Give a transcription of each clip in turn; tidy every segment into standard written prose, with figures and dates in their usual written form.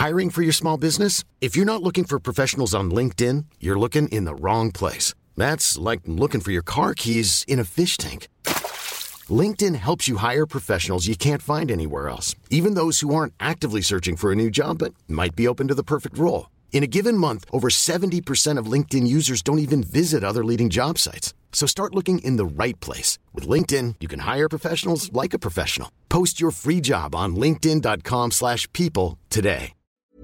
Hiring for your small business? If you're not looking for professionals on LinkedIn, you're looking in the wrong place. That's like looking for your car keys in a fish tank. LinkedIn helps you hire professionals you can't find anywhere else, even those who aren't actively searching for a new job but might be open to the perfect role. In a given month, over 70% of LinkedIn users don't even visit other leading job sites. So start looking in the right place. With LinkedIn, you can hire professionals like a professional. Post your free job on linkedin.com/people today.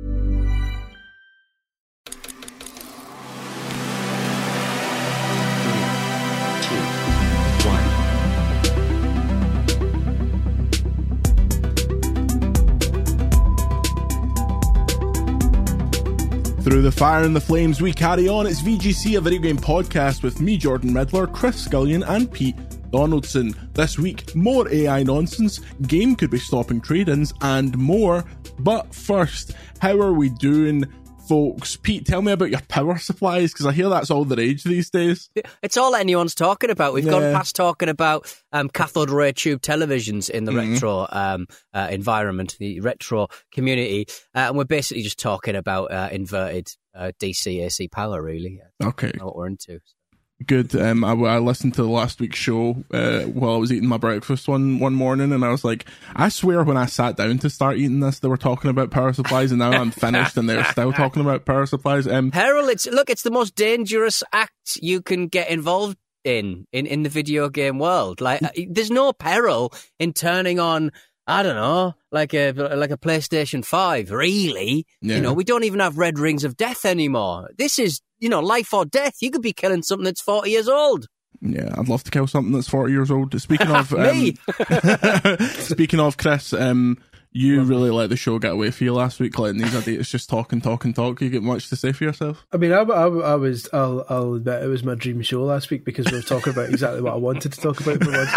Through the fire and the flames we carry on. It's VGC, a video game podcast with me, Jordan Riddler, Chris Scullion and Pete Donaldson. This week, more AI nonsense, game could be stopping trade-ins and more. But first, how are we doing, folks? Pete, tell me about your power supplies, because I hear that's all the rage these days. It's all anyone's talking about. We've gone past talking about cathode ray tube televisions in the retro environment, the retro community, and we're basically just talking about inverted DC AC power, really. Okay. That's what we're into. Good. I listened to last week's show while I was eating my breakfast one morning, and I was like, I swear when I sat down to start eating this, they were talking about power supplies, and now I'm finished and they're still talking about power supplies. Peril, it's the most dangerous act you can get involved in the video game world. Like, there's no peril in turning on, I don't know, like a PlayStation 5, really. Yeah. You know, we don't even have red rings of death anymore. This is, life or death. You could be killing something that's 40 years old. Yeah, I'd love to kill something that's 40 years old. Speaking of me, speaking of Chris, you really let the show get away for you last week, letting these idiots just talk. You get much to say for yourself? I mean, I'll admit it was my dream show last week because we were talking about exactly what I wanted to talk about for once.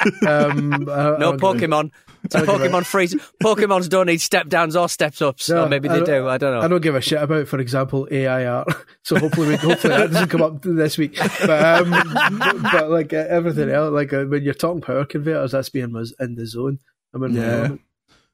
No Pokemon. Pokemon freeze. Pokemons don't need step downs or steps ups. No, or maybe they do. I don't know. I don't give a shit about, for example, AI art. So hopefully that doesn't come up this week. But like everything else, like when you're talking power converters, that's me in the zone. I'm in the moment.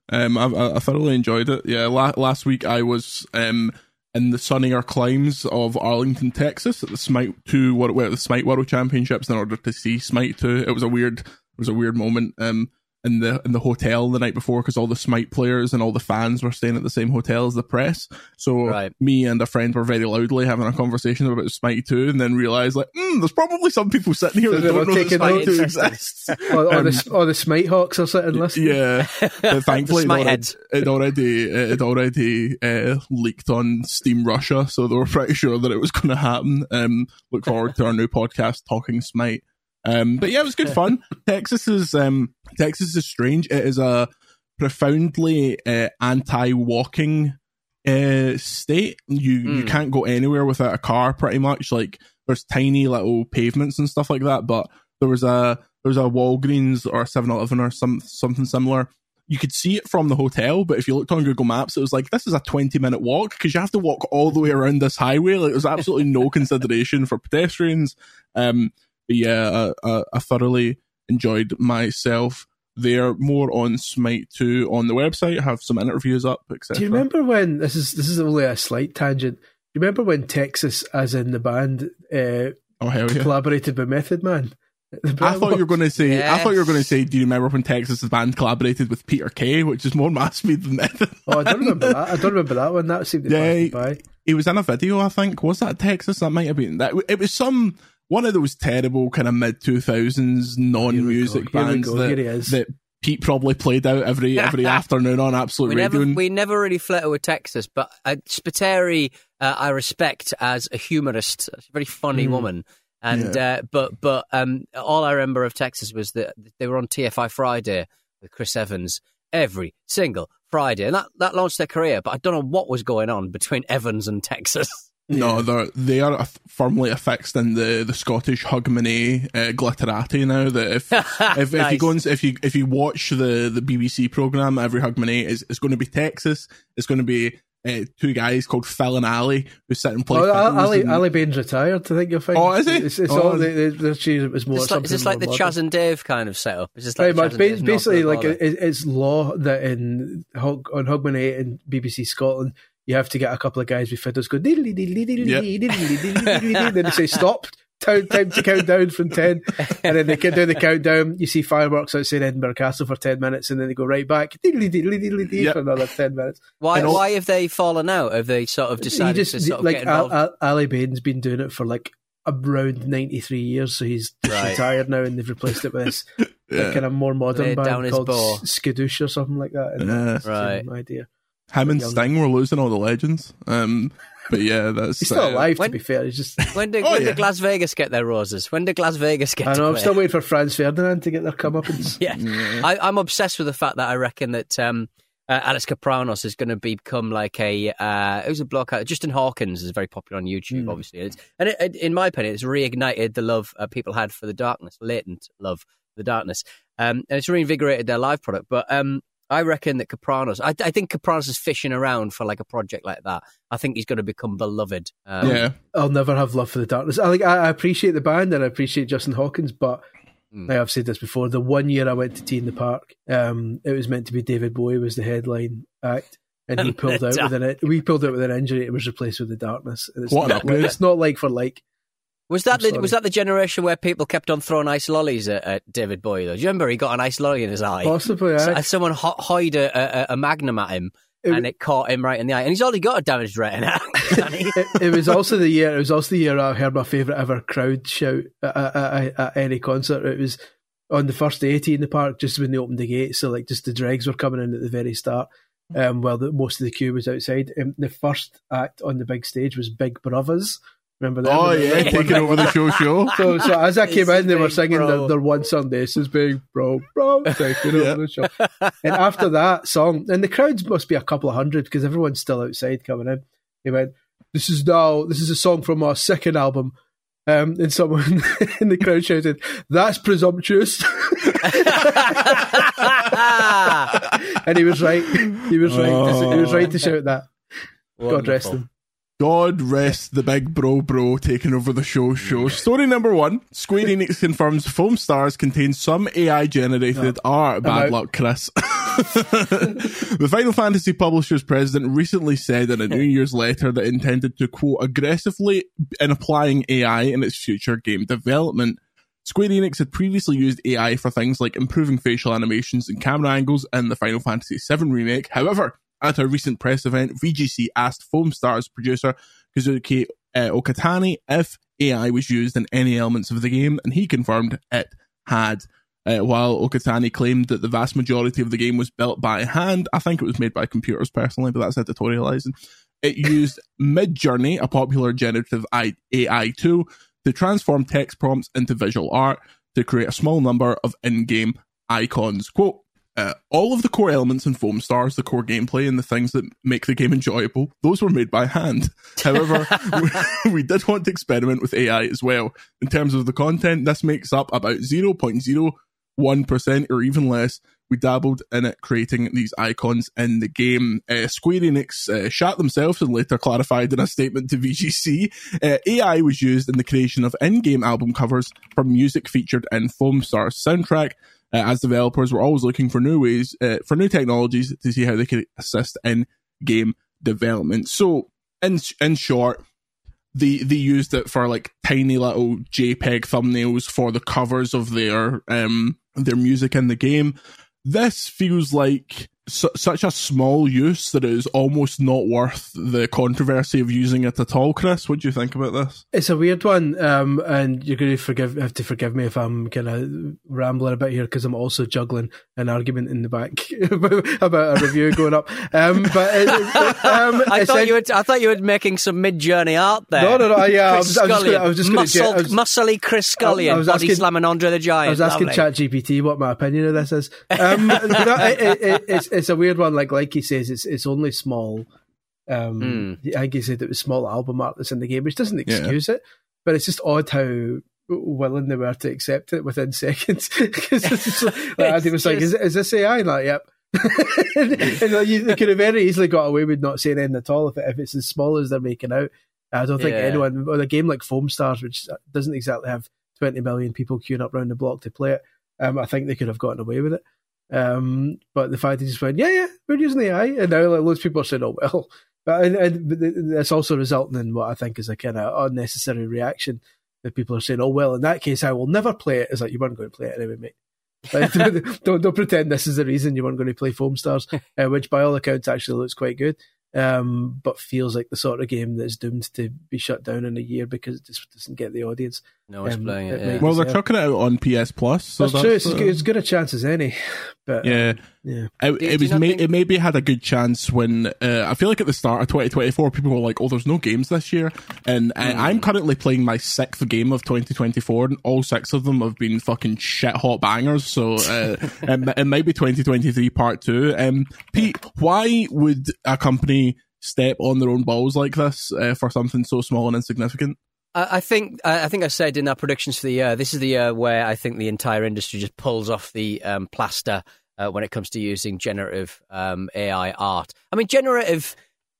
I thoroughly enjoyed it. Yeah, last week I was in the sunnier climes of Arlington, Texas, at the Smite 2, the Smite World Championships, in order to see Smite 2. It was a weird moment. In the hotel the night before, because all the Smite players and all the fans were staying at the same hotel as the press. So me and a friend were very loudly having a conversation about Smite 2, and then realised, like, there's probably some people sitting here that don't know that Smite 2 exists. or the Smite Hawks are sitting listening. Yeah, but thankfully it already leaked on Steam Russia, so they were pretty sure that it was going to happen. Look forward to our new podcast, Talking Smite. But yeah, it was good fun. Texas is strange. It is a profoundly anti-walking state. You can't go anywhere without a car, pretty much. Like, there's tiny little pavements and stuff like that, but there was a Walgreens or a 7-Eleven or something similar. You could see it from the hotel, but if you looked on Google Maps, it was like, this is a 20-minute walk, because you have to walk all the way around this highway. Like, there's absolutely no consideration for pedestrians. But yeah, I thoroughly enjoyed myself there. More on Smite 2 on the website. I have some interviews up, etc. Do you remember when, this is only a slight tangent, do you remember when Texas, as in the band, collaborated with Method Man? I thought you were going to say. Yes. I thought you were going to say, do you remember when Texas's band collaborated with Peter Kay, which is more mass speed than Method? Oh, I don't remember that. I don't remember that one. That seemed to pass by. He was in a video, I think. Was that Texas? That might have been that. It was one of those terrible kind of mid-2000s non-music bands that Pete probably played out every afternoon on Absolute Radio. We never really flirted with Texas, but Spiteri I respect as a humorist. She's a very funny woman. And but all I remember of Texas was that they were on TFI Friday with Chris Evans every single Friday, and that launched their career. But I don't know what was going on between Evans and Texas. No, they are firmly affixed in the Scottish Hogmanay glitterati now. That if nice. if you watch the BBC programme, every Hogmanay is going to be Texas. It's going to be two guys called Phil and Ali who sit and play. Ali Bain's retired, I think you'll find. Oh, is he? It's all the cheese. It was more. Is this like the Chaz and Dave kind of setup? Is this like basically like it's law that on Hogmanay 8 and BBC Scotland you have to get a couple of guys with fiddles go diddly diddly diddly diddly diddly, then they say stop. Time to count down from 10, and then they can do the countdown. You see fireworks outside Edinburgh Castle for 10 minutes, and then they go right back for another 10 minutes. Why have they fallen out? Have they sort of decided to sort of get involved? Ali Bain's been doing it for like around 93 years, so he's retired now, and they've replaced it with this kind of more modern band called Skadoosh or something like that. Same idea. Him and Sting were losing all the legends. But yeah, he's still alive. To be fair, he's just. When did Las Vegas get their roses? When did Las Vegas get? I know. I'm still waiting for Franz Ferdinand to get their comeuppance. I'm obsessed with the fact that I reckon that Alex Kapranos is going to become like a. Who's a bloke? Justin Hawkins is very popular on YouTube, obviously, and in my opinion, it's reignited the love people had for the darkness, latent love for the darkness, and it's reinvigorated their live product. But I reckon that Kapranos, I think Kapranos is fishing around for like a project like that. I think he's going to become beloved. I'll never have love for the darkness. I appreciate the band and I appreciate Justin Hawkins, but I've said this before. The 1 year I went to Tea in the Park, it was meant to be David Bowie was the headline act, and he pulled out with an injury. It was replaced with the darkness. And it's not like for like. Was that the generation where people kept on throwing ice lollies at David Bowie, though? Do you remember he got an ice lolly in his eye? Possibly, yeah. Someone hoyed a magnum at him, and it caught him right in the eye. And he's already got a damaged retina. It was also the year I heard my favourite ever crowd shout at any concert. It was on the first day in the park, just when they opened the gates. So like just the dregs were coming in at the very start. While most of the queue was outside. The first act on the big stage was Big Brothers. Remember that? Oh yeah, taking over the show. So as I came in, they were singing their one song. This is Big Bro, taking over the show. And after that song, and the crowds must be a couple of hundred because everyone's still outside coming in. He went, "This is a song from our second album." And someone in the crowd shouted, "That's presumptuous." And he was right. He was right to shout that. Wonderful. God rest him. God rest the Big Bro taking over the show. Story number 1. Square Enix confirms Foam Stars contains some AI-generated art. Bad luck, Chris. The Final Fantasy publisher's president recently said in a New Year's letter that intended to, quote, aggressively in applying AI in its future game development. Square Enix had previously used AI for things like improving facial animations and camera angles in the Final Fantasy VII Remake. However, at a recent press event, VGC asked Foam Stars producer Kazuki Okatani if AI was used in any elements of the game, and he confirmed it had. While Okatani claimed that the vast majority of the game was built by hand, I think it was made by computers personally, but that's editorializing. It used Midjourney, a popular generative AI tool, to transform text prompts into visual art to create a small number of in-game icons. Quote, all of the core elements in Foam Stars, the core gameplay and the things that make the game enjoyable, those were made by hand. However, we did want to experiment with AI as well. In terms of the content, this makes up about 0.01% or even less. We dabbled in it, creating these icons in the game. Square Enix shat themselves and later clarified in a statement to VGC. AI was used in the creation of in-game album covers for music featured in Foam Stars soundtrack. As developers were always looking for new ways, for new technologies to see how they could assist in game development. So, in short, they used it for like tiny little JPEG thumbnails for the covers of their music in the game. This feels like such a small use that it is almost not worth the controversy of using it at all. Chris, what do you think about this? It's a weird one, and you're going to have to forgive me if I'm kind of rambling a bit here because I'm also juggling an argument in the back about a review going up. I thought you were making some Midjourney art there. No. Yeah, I was just muscly Chris Scullion, body slamming Andre the Giant. I was asking ChatGPT what my opinion of this is. It's a weird one. Like he says, it's only small. I think he said it was small album art that's in the game, which doesn't excuse it, but it's just odd how willing they were to accept it within seconds. Because Andy was like, "Is this AI?" Like, yep. They could have very easily got away with not saying anything at all if it's as small as they're making out. I don't think anyone, with a game like Foam Stars, which doesn't exactly have 20 million people queuing up around the block to play it, I think they could have gotten away with it. But the fact they just went, we're using AI, and now loads of people are saying, oh well. But that's also resulting in what I think is a kind of unnecessary reaction that people are saying, oh well, in that case I will never play it. It's like, you weren't going to play it anyway, mate. Like, don't pretend this is the reason you weren't going to play Foam Stars, which by all accounts actually looks quite good. But feels like the sort of game that's doomed to be shut down in a year because it just doesn't get the audience. No one's playing it. Well, they're chucking it out on PS Plus. So that's true. It's as good a chance as any. But it maybe had a good chance when I feel like at the start of 2024, people were like, "Oh, there's no games this year," and I'm currently playing my 6th game of 2024, and all 6 of them have been fucking shit hot bangers. So it might be 2023 Part 2. Pete, why would a company step on their own balls like this for something so small and insignificant? I think I said in our predictions for the year, this is the year where I think the entire industry just pulls off the plaster when it comes to using generative AI art. I mean, generative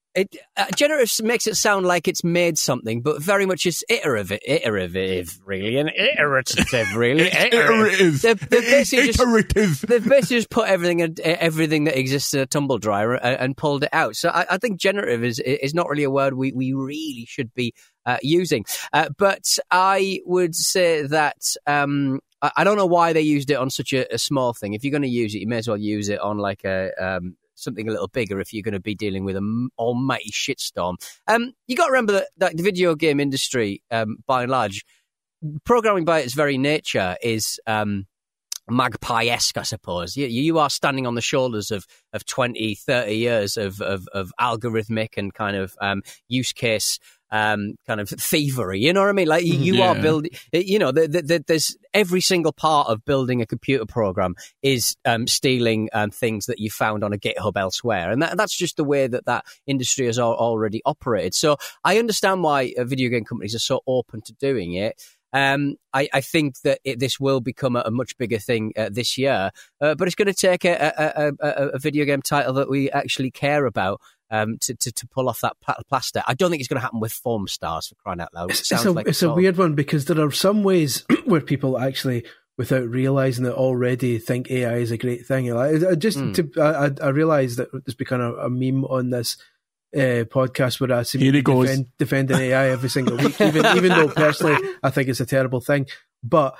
makes it sound like it's made something, but very much it's iterative, really, and iterative, really. Iterative. They've basically just put everything that exists in a tumble dryer and pulled it out. So I think generative is not really a word we really should be using. But I would say that I don't know why they used it on such a small thing. If you're going to use it, you may as well use it on like something a little bigger if you're going to be dealing with an almighty shitstorm. You got to remember that the video game industry, by and large, programming by its very nature is magpie-esque, I suppose. You are standing on the shoulders of 20, 30 years of algorithmic and kind of use case kind of thievery, you know what I mean? Like you are building, there's every single part of building a computer program is stealing things that you found on a GitHub elsewhere, and that's just the way that industry has already operated. So I understand why video game companies are so open to doing it. I think that this will become a much bigger thing this year, but it's going to take a video game title that we actually care about to pull off that plaster. I don't think it's going to happen with Foam Stars, for crying out loud. It's a weird one because there are some ways where people actually, without realising it already, think AI is a great thing. I realise that there's become a meme on this podcast where I seem to be defending AI every single week, even though personally I think it's a terrible thing. But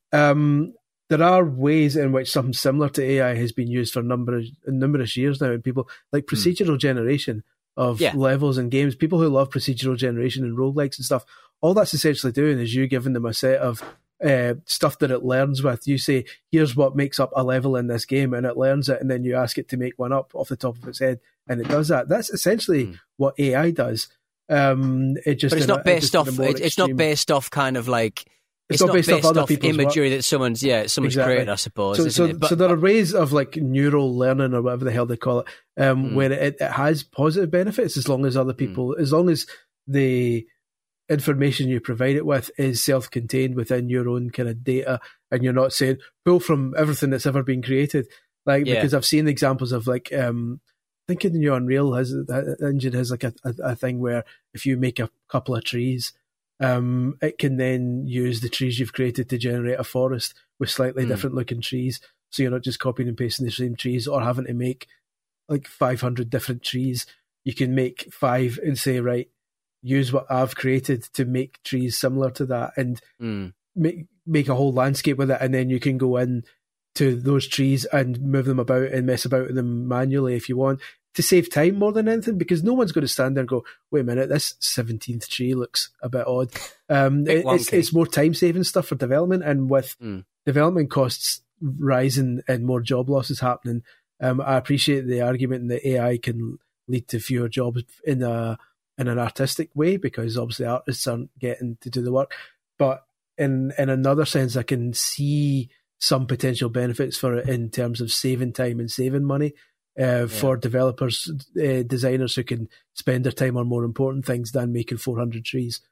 there are ways in which something similar to AI has been used for numerous years now, and people like procedural generation of levels and games. People who love procedural generation and roguelikes and stuff, all that's essentially doing is you giving them a set of stuff that it learns with. You say, here's what makes up a level in this game, and it learns it, and then you ask it to make one up off the top of its head, and it does that. That's essentially what AI does. It's not based off kind of like. It's not based off other people's imagery work that someone's created, I suppose. So there are ways of like neural learning or whatever the hell they call it, where it has positive benefits as long as other people, as long as the information you provide it with is self-contained within your own kind of data, and you're not saying pull from everything that's ever been created. Because I've seen examples of like, I think in your Unreal engine has like a thing where if you make a couple of trees, it can then use the trees you've created to generate a forest with slightly different looking trees. So you're not just copying and pasting the same trees or having to make like 500 different trees. You can make 5 and say, right, use what I've created to make trees similar to that, and make a whole landscape with it. And then you can go in to those trees and move them about and mess about with them manually if you want, to save time more than anything, because no one's going to stand there and go, wait a minute, this 17th tree looks a bit odd. It's more time-saving stuff for development, and with development costs rising and more job losses happening, I appreciate the argument that AI can lead to fewer jobs in an artistic way, because obviously artists aren't getting to do the work. But in another sense, I can see some potential benefits for it in terms of saving time and saving money. For developers, designers who can spend their time on more important things than making 400 trees.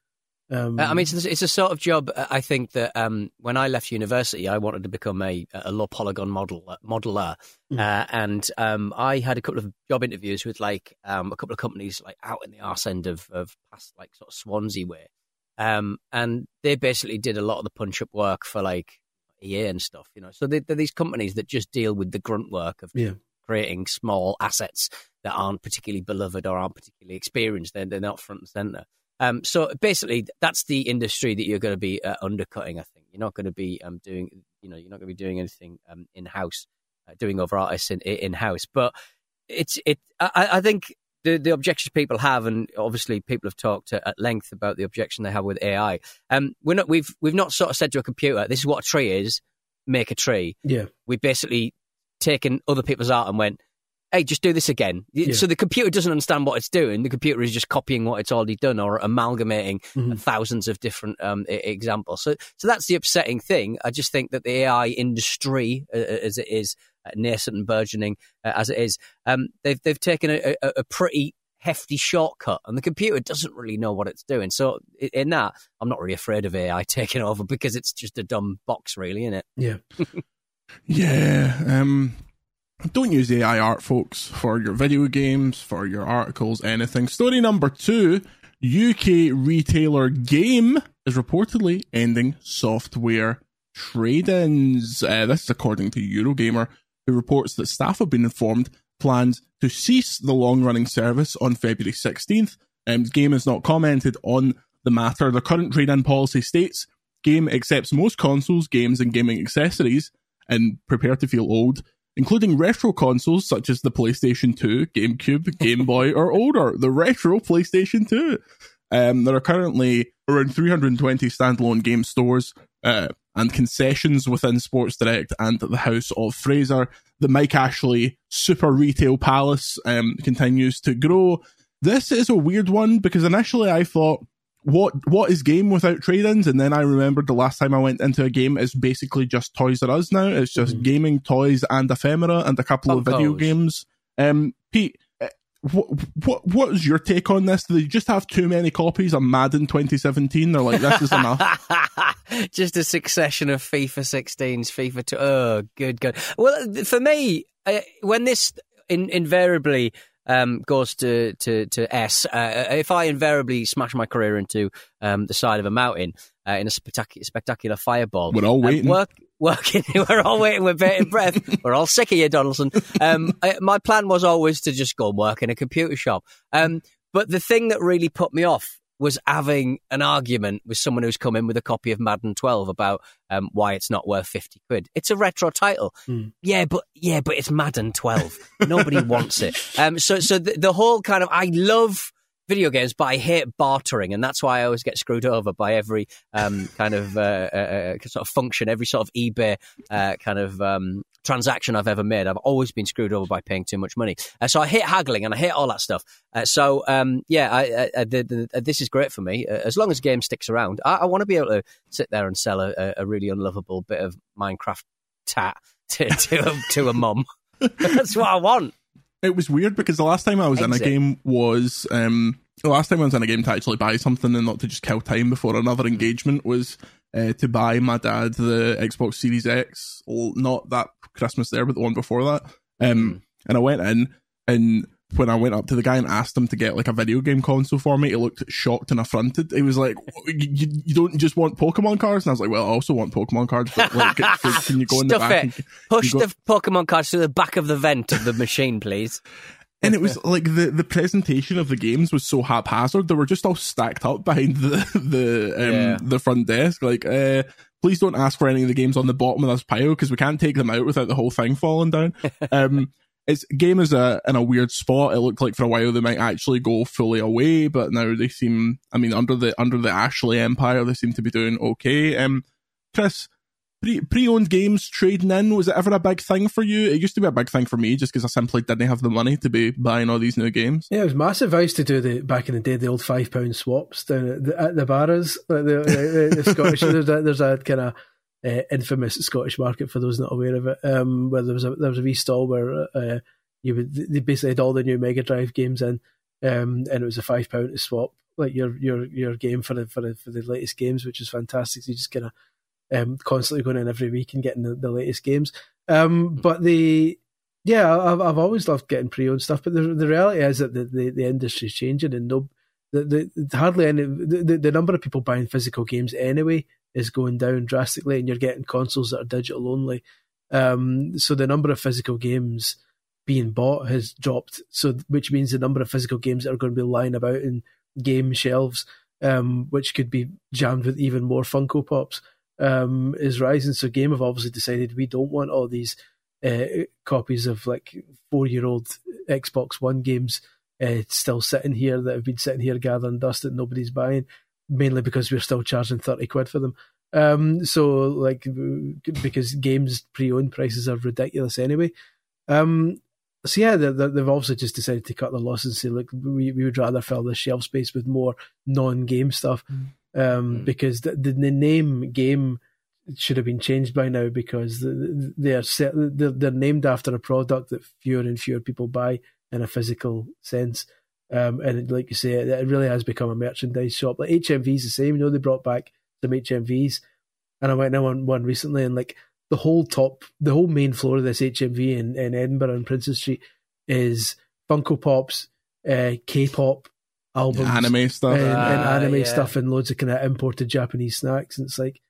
I mean, it's a sort of job. I think that when I left university, I wanted to become a low polygon modeler, and I had a couple of job interviews with a couple of companies out in the arse end of past sort of Swansea way, and they basically did a lot of the punch up work for EA and stuff, So they're these companies that just deal with the grunt work of creating small assets that aren't particularly beloved or aren't particularly experienced. They're not front and center. So basically, that's the industry that you're going to be undercutting. I think you're not going to be doing, you're not going to be doing anything in house, doing over artists in house. But I think the objections people have, and obviously people have talked at length about the objection they have with AI. We've not sort of said to a computer, "This is what a tree is. Make a tree." Yeah, we've basically taken other people's art and went, "Hey, just do this again." Yeah. So the computer doesn't understand what it's doing. The computer is just copying what it's already done or amalgamating thousands of different examples. So that's the upsetting thing. I just think that the AI industry, as it is, nascent and burgeoning as it is, they've taken a pretty hefty shortcut, and the computer doesn't really know what it's doing. So in that, I'm not really afraid of AI taking over because it's just a dumb box, really, isn't it? Yeah. Yeah. Don't use AI art, folks, for your video games, for your articles, anything. Story number 2, UK retailer Game is reportedly ending software trade-ins. This is according to Eurogamer, who reports that staff have been informed plans to cease the long-running service on February 16th. Game has not commented on the matter. The current trade-in policy states, Game accepts most consoles, games and gaming accessories, and prepare to feel old, including retro consoles such as the PlayStation 2, GameCube, Game Boy, or older. The retro PlayStation 2. There are currently around 320 standalone game stores and concessions within Sports Direct and the House of Fraser. The Mike Ashley Super Retail Palace continues to grow. This is a weird one because initially I thought, what is Game without trade-ins? And then I remembered the last time I went into a Game is basically just Toys R Us now. It's just gaming, toys, and ephemera, and a couple of video games. Pete, what is your take on this? Do they just have too many copies of Madden 2017? They're like, this is enough. Just a succession of FIFA 16s, FIFA 2. Oh, good. Well, for me, when this invariably goes to S. If I invariably smash my career into the side of a mountain in a spectacular fireball, we're all waiting. We're all waiting with bated breath. We're all sick of you, Donaldson. My plan was always to just go and work in a computer shop. But the thing that really put me off was having an argument with someone who's come in with a copy of Madden 12 about why it's not worth 50 quid. It's a retro title. Yeah, but it's Madden 12. Nobody wants it. So the whole kind of, I love video games, but I hate bartering, and that's why I always get screwed over by every kind of sort of function, every sort of eBay kind of transaction I've ever made. I've always been screwed over by paying too much money. So I hate haggling and I hate all that stuff. This is great for me. As long as Game sticks around, I want to be able to sit there and sell a really unlovable bit of Minecraft tat to a mum. That's what I want. It was weird because the last time I was in a game was to actually buy something and not to just kill time before another engagement was to buy my dad the Xbox Series X. Not that Christmas there, but the one before that. And I went in, and when I went up to the guy and asked him to get like a video game console for me, he looked shocked and affronted. He was like, "You don't just want Pokemon cards?" And I was like, "Well, I also want Pokemon cards, but like, can you go in the back?" Push the Pokemon cards to the back of the vent of the machine, please. And it was like the presentation of the games was so haphazard. They were just all stacked up behind the front desk. Like, please don't ask for any of the games on the bottom of this pile because we can't take them out without the whole thing falling down. Its Game is in a weird spot. It looked like for a while they might actually go fully away, but now they seem, I mean, under the Ashley empire, they seem to be doing okay. Chris, pre-owned games trading in, was it ever a big thing for you? It used to be a big thing for me just because I simply didn't have the money to be buying all these new games. Yeah, it was massive. I used to do back in the day, the old £5 swaps down at the barras, like the Scottish. There's a kind of infamous Scottish market for those not aware of it, where there was a wee stall where they basically had all the new Mega Drive games in, and it was a £5 to swap like your game for the latest games, which is fantastic. So you just kind of constantly going in every week and getting the latest games. But I've always loved getting pre-owned stuff. But the reality is that the industry's changing, and hardly any the number of people buying physical games anyway is going down drastically, and you're getting consoles that are digital only. So the number of physical games being bought has dropped. So which means the number of physical games that are going to be lying about in game shelves, which could be jammed with even more Funko Pops, is rising. So Game have obviously decided we don't want all these copies of like 4-year-old Xbox One games still sitting here that have been sitting here gathering dust that nobody's buying, mainly because we're still charging 30 quid for them. So like, because games pre-owned prices are ridiculous anyway. So yeah, they've obviously just decided to cut their losses and say, look, we would rather fill the shelf space with more non-game stuff, because the name game should have been changed by now, because they're named after a product that fewer and fewer people buy in a physical sense. And like you say, it really has become a merchandise shop. Like HMV's the same, they brought back some HMVs, and I went on one recently, and like the whole main floor of this HMV in Edinburgh and Princes Street is Funko Pops, K-pop albums, anime stuff, and anime stuff, and loads of kind of imported Japanese snacks. And it's like,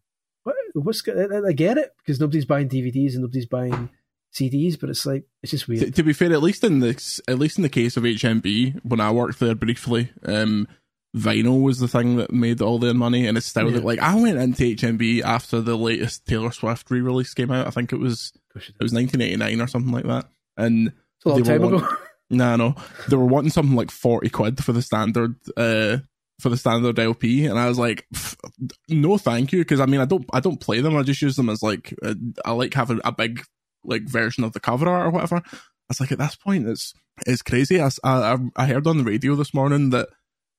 I get it, because nobody's buying DVDs and nobody's buying CDs, but it's like, it's just weird. To be fair, at least in the case of HMV, when I worked there briefly, vinyl was the thing that made all their money, and it's still like, I went into HMV after the latest Taylor Swift re-release came out. I think it was 1989 or something like that, and it's a long time ago. No, they were wanting something like 40 quid for the standard LP, and I was like, no, thank you, because I mean, I don't play them. I just use them as like, I like having a big like version of the cover art or whatever. I was like, at this point, it's crazy. I heard on the radio this morning that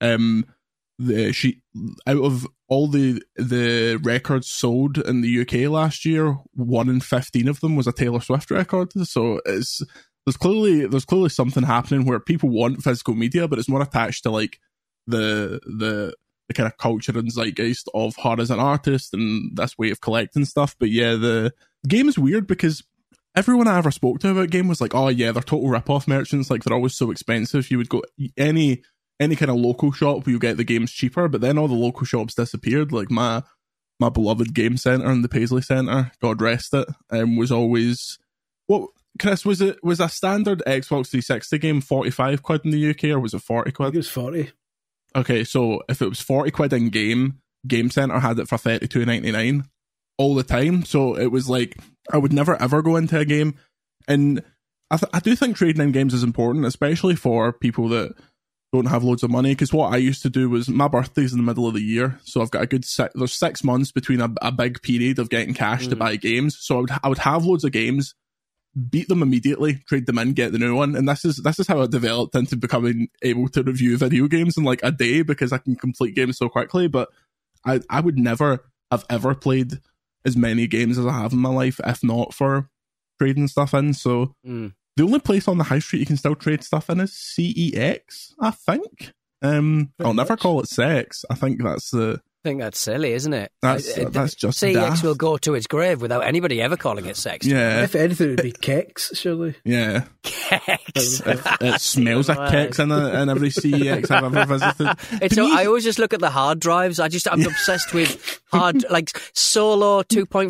out of all the records sold in the UK last year, 1 in 15 of them was a Taylor Swift record. So there's clearly something happening where people want physical media, but it's more attached to like the kind of culture and zeitgeist of her as an artist and this way of collecting stuff. But yeah, the game is weird because everyone I ever spoke to about Game was like, oh yeah, they're total rip-off merchants, like they're always so expensive. You would go any kind of local shop where you get the games cheaper, but then all the local shops disappeared. Like my beloved game centre in the Paisley Centre, God rest it, was always, what, Chris, was a standard Xbox 360 game 45 quid in the UK, or was it 40 quid? I think it was 40. Okay, so if it was 40 quid in Game Centre had it for 32.99 all the time. So it was like, I would never ever go into a game. And I do think trading in games is important, especially for people that don't have loads of money, because what I used to do was, my birthday's in the middle of the year, so I've got there's 6 months between a big period of getting cash to buy games. So I would have loads of games, beat them immediately, trade them in, get the new one, and this is how I developed into becoming able to review video games in like a day, because I can complete games so quickly. But I would never have ever played as many games as I have in my life if not for trading stuff in. So the only place on the high street you can still trade stuff in is CEX, I think. I'll never call it sex. I think that's silly, isn't it? That's just CEX daft. will go to its grave without anybody ever calling it sex. Yeah. If anything, it would be Kex, surely. Yeah. Kex. It smells like Kex in every CEX I've ever visited. I always just look at the hard drives. I'm obsessed with like Solo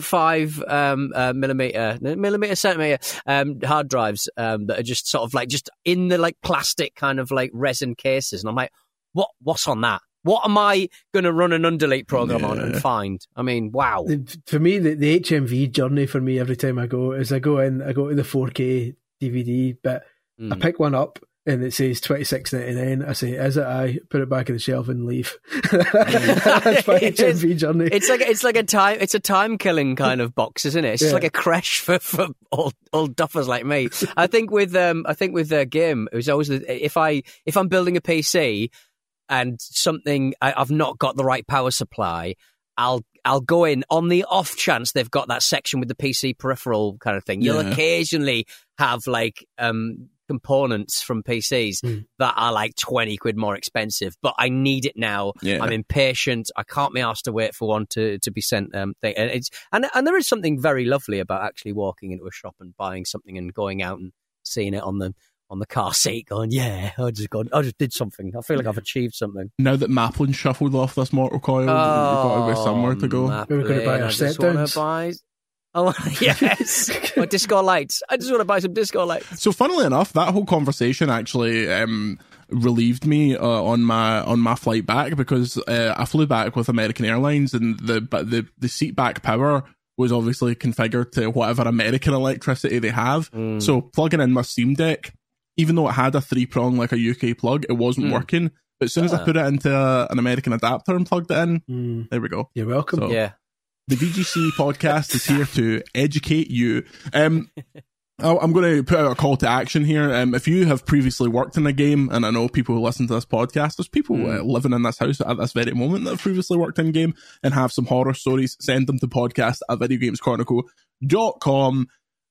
2.5 millimeter centimeter hard drives that are just sort of like just in the like plastic kind of like resin cases, and I'm like, what's on that? What am I going to run an undelete program on and find? I mean, wow. For me, the HMV journey for me every time I go is I go to the 4K DVD bit, I pick one up and it says $26.99. I say, is it? I put it back in the shelf and leave. That's my HMV journey. It's a time killing kind of box, isn't it? It's just like a crash for old duffers like me. I think with their game, it was always if I'm building a PC and something I've not got the right power supply, I'll go in on the off chance they've got that section with the PC peripheral kind of thing. You'll occasionally have like components from PCs that are like 20 quid more expensive, but I need it now. Yeah. I'm impatient. I can't be asked to wait for one to be sent. And there is something very lovely about actually walking into a shop and buying something and going out and seeing it on the car seat, going, yeah, I just did something. I feel like I've achieved something. Now that Maplin shuffled off this mortal coil, we've got to go somewhere to go. We're going to buy our set-downs. Oh, yes. My disco lights. I just want to buy some disco lights. So funnily enough, that whole conversation actually relieved me on my flight back, because I flew back with American Airlines, and the seat back power was obviously configured to whatever American electricity they have. So plugging in my Steam Deck, even though it had a 3-prong like a UK plug, it wasn't working. But as soon as I put it into an American adapter and plugged it in, there we go. You're welcome. So, yeah. The VGC podcast is here to educate you. I'm going to put out a call to action here. If you have previously worked in a game, and I know people who listen to this podcast, there's people living in this house at this very moment that have previously worked in a game and have some horror stories, send them to podcast@videogameschronicle.com.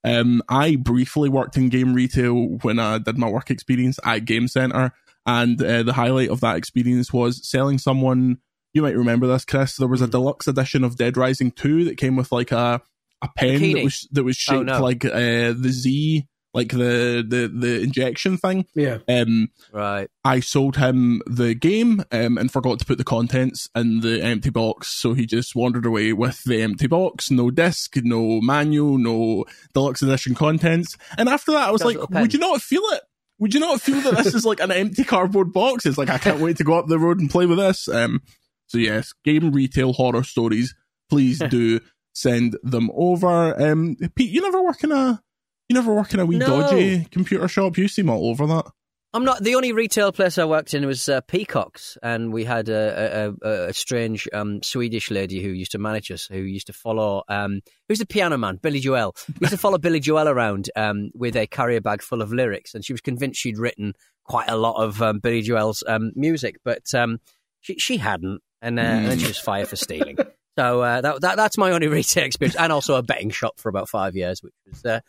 I briefly worked in game retail when I did my work experience at Game Center, and the highlight of that experience was selling someone. You might remember this, Chris. There was a deluxe edition of Dead Rising 2 that came with like a pen that was shaped like the Z, like the injection thing. Yeah. Right. I sold him the game and forgot to put the contents in the empty box, so he just wandered away with the empty box. No disc, no manual, no deluxe edition contents. And after that, I was like, would you not feel it? Would you not feel that this is like an empty cardboard box? It's like, I can't wait to go up the road and play with this. So yes, game retail horror stories, please do send them over. Pete, you never work in a wee dodgy computer shop? You seem all over that. I'm not. The only retail place I worked in was Peacocks, and we had a strange Swedish lady who used to manage us, who used to follow. Who's the piano man? Billy Joel. We used to follow Billy Joel around with a carrier bag full of lyrics, and she was convinced she'd written quite a lot of Billy Joel's music, but she hadn't. And then she was fired for stealing. So that's my only retail experience, and also a betting shop for about 5 years, which was a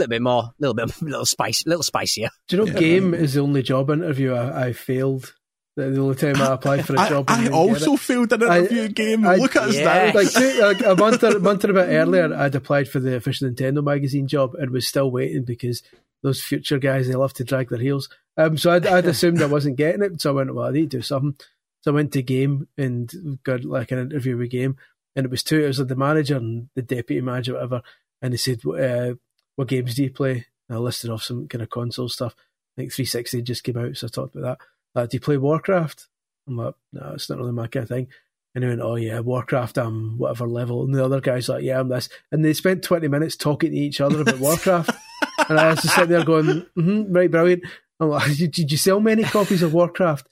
little spicier. Do you know, Game is the only job interview I failed. The only time I applied for a job. I also failed an interview Game. Look at us now. Like a month or a bit earlier, I'd applied for the official Nintendo magazine job and was still waiting, because those future guys, they love to drag their heels. So I'd assumed I wasn't getting it. So I went, well, I need to do something. So I went to Game and got like an interview with Game, and it was like the manager and the deputy manager, whatever. And they said, what games do you play? And I listed off some kind of console stuff. I think 360 just came out, so I talked about that. Do you play Warcraft? I'm like, no, it's not really my kind of thing. And he went, oh yeah, Warcraft, I'm whatever level. And the other guy's like, yeah, I'm this. And they spent 20 minutes talking to each other about Warcraft. And I was just sitting there going, right, brilliant. I'm like, did you sell many copies of Warcraft?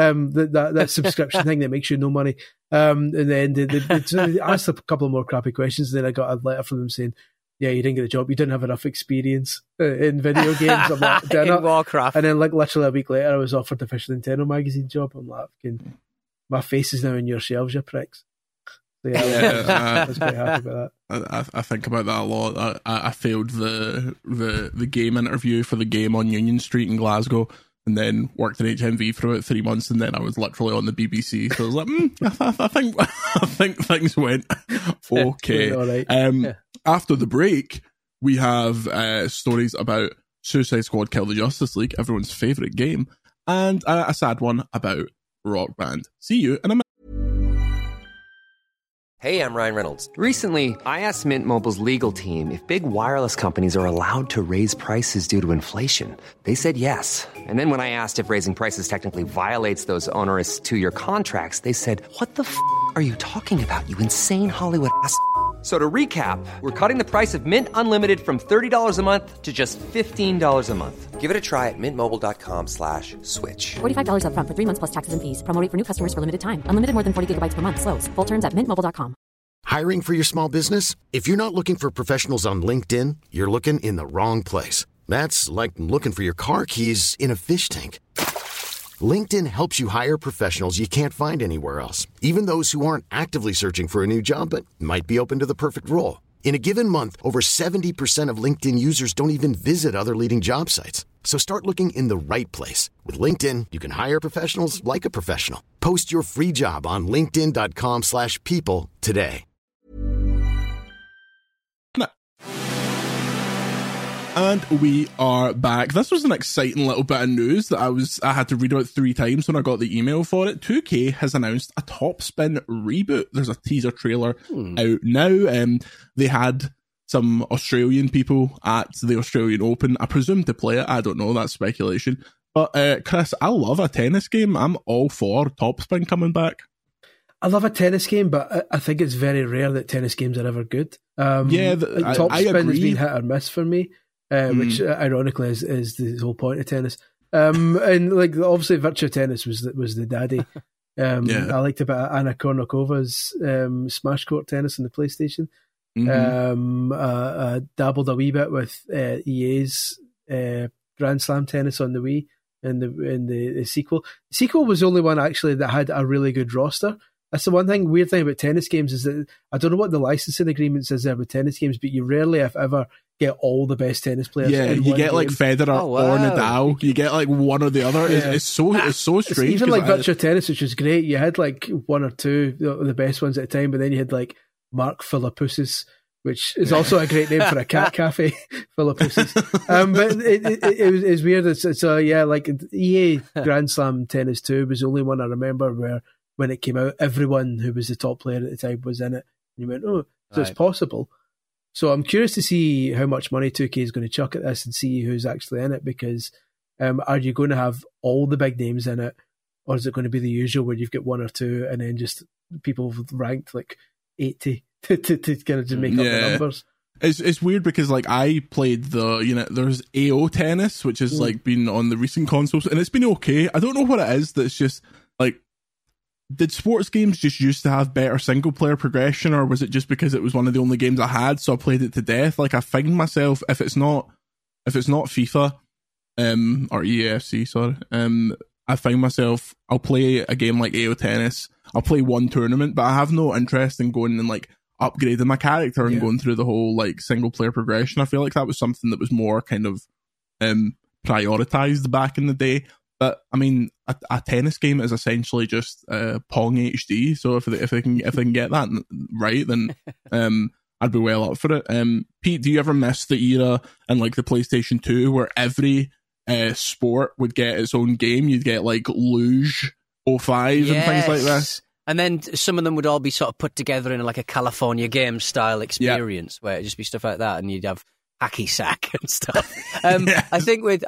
That subscription thing that makes you no money. And then they asked a couple of more crappy questions. And then I got a letter from them saying, yeah, you didn't get the job. You didn't have enough experience in video games. I'm like, in Warcraft. And then like literally a week later, I was offered the official Nintendo magazine job. I'm like, my face is now in your shelves, you pricks. So I was quite happy about that. I think about that a lot. I failed the game interview for the Game on Union Street in Glasgow, and then worked in HMV for about 3 months, and then I was literally on the BBC. So I was like, I think things went okay. All right. After the break, we have stories about Suicide Squad: Kill the Justice League, everyone's favourite game, and a sad one about Rock Band. See you in a minute. Hey, I'm Ryan Reynolds. Recently, I asked Mint Mobile's legal team if big wireless companies are allowed to raise prices due to inflation. They said yes. And then when I asked if raising prices technically violates those onerous 2-year contracts, they said, what the f*** are you talking about, you insane Hollywood ass f- So to recap, we're cutting the price of Mint Unlimited from $30 a month to just $15 a month. Give it a try at mintmobile.com/switch. $45 up front for 3 months plus taxes and fees. Promo rate for new customers for limited time. Unlimited more than 40 gigabytes per month. Slows full terms at mintmobile.com. Hiring for your small business? If you're not looking for professionals on LinkedIn, you're looking in the wrong place. That's like looking for your car keys in a fish tank. LinkedIn helps you hire professionals you can't find anywhere else, even those who aren't actively searching for a new job but might be open to the perfect role. In a given month, over 70% of LinkedIn users don't even visit other leading job sites. So start looking in the right place. With LinkedIn, you can hire professionals like a professional. Post your free job on linkedin.com/people today. And we are back. This was an exciting little bit of news that I had to read out 3 times when I got the email for it. 2K has announced a Top Spin reboot. There's a teaser trailer out now. They had some Australian people at the Australian Open, I presume, to play it. I don't know, that's speculation. But Chris, I love a tennis game. I'm all for Top Spin coming back. I love a tennis game, but I think it's very rare that tennis games are ever good. Top Spin has been hit or miss for me. Which ironically is the whole point of tennis. And like obviously Virtua Tennis was the daddy. I liked a bit of Anna Kournikova's Smash Court Tennis on the PlayStation. Dabbled a wee bit with EA's Grand Slam Tennis on the Wii in the sequel. The sequel was the only one actually that had a really good roster. That's the weird thing about tennis games is that I don't know what the licensing agreement says there with tennis games, but you rarely, if ever, get all the best tennis players. Yeah, you get game. Like Federer or Nadal. You get like one or the other. Yeah. It's so strange. Even like Virtua Tennis, which was great. You had like one or two the best ones at a time, but then you had like Mark Philippoussis, which is also a great name for a cat cafe, Philippoussis. But it was weird. So yeah, like EA Grand Slam Tennis 2 was the only one I remember where when it came out, everyone who was the top player at the time was in it. And you went, oh, so it's possible. So I'm curious to see how much money 2K is going to chuck at this and see who's actually in it, because are you going to have all the big names in it, or is it going to be the usual where you've got one or two and then just people ranked like 80 to kind of just make up the numbers? It's weird because like I played there's AO Tennis, which has like been on the recent consoles, and it's been okay. I don't know what it is that's just like, did sports games just used to have better single player progression, or was it just because it was one of the only games I had, so I played it to death? Like I find myself, if it's not FIFA or EAFC, sorry, I find myself, I'll play a game like AO Tennis, I'll play one tournament, but I have no interest in going and like upgrading my character and going through the whole like single player progression. I feel like that was something that was more kind of prioritized back in the day. But I mean, a tennis game is essentially just Pong HD. So if they can get that right, then I'd be well up for it. Pete, do you ever miss the era in like the PlayStation 2 where every sport would get its own game? You'd get like Luge 05 and things like this. And then some of them would all be sort of put together in like a California game style experience where it'd just be stuff like that, and you'd have hacky sack and stuff. I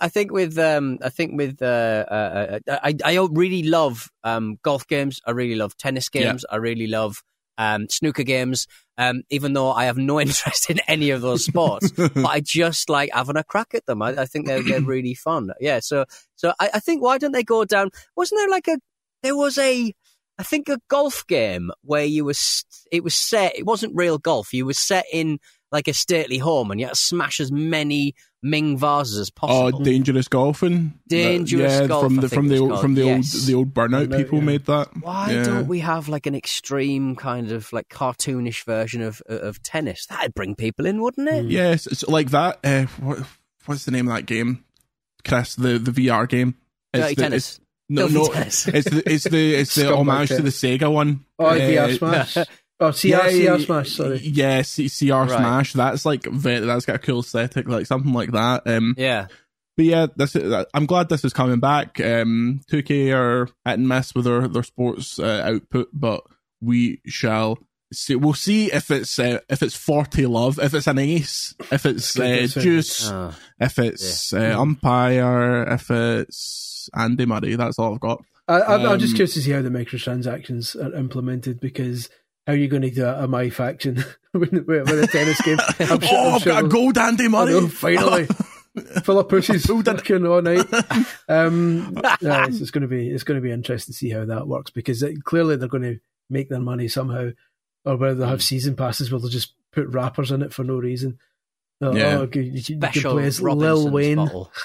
really love golf games. I really love tennis games. I really love snooker games. Even though I have no interest in any of those sports, but I just like having a crack at them. I think they're really fun. Yeah. So I think, why don't they go down? Wasn't there like I think a golf game where it was set, it wasn't real golf. You were set in like a stately home, and you had to smash as many Ming vases as possible. Oh, Dangerous Golfing. Dangerous Golf. From the old Burnout people made that. Why don't we have like an extreme kind of like cartoonish version of tennis? That'd bring people in, wouldn't it? Yes, it's like that. What's the name of that game, Chris? The VR game. Dirty Tennis. It's the homage to the Sega one. Oh, VR Smash. Oh, CR Smash, sorry. Yeah, CR Smash. That's like that's got a cool aesthetic, like something like that. But yeah, I'm glad this is coming back. 2K are hit and miss with their sports output, but we shall see. We'll see if it's 40 love, if it's an ace, if it's Juice, if it's Umpire, if it's Andy Murray. That's all I've got. I'm just curious to see how the microtransactions are implemented, because how are you going to do a My Faction with a tennis game? I've got a gold Andy Murray. Know, finally. Philippoussis working all night. It's going to be interesting to see how that works, because clearly they're going to make their money somehow, or whether they'll have season passes where they'll just put rappers in it for no reason. You can play as Lil Wayne.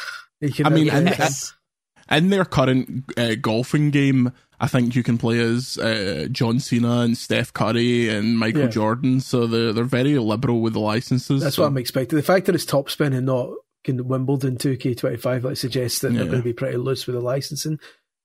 In their current golfing game, I think you can play as John Cena and Steph Curry and Michael Jordan, so they're very liberal with the licenses. That's what I'm expecting. The fact that it's Top Spin and not Wimbledon 2K25 like suggests that they're going to be pretty loose with the licensing.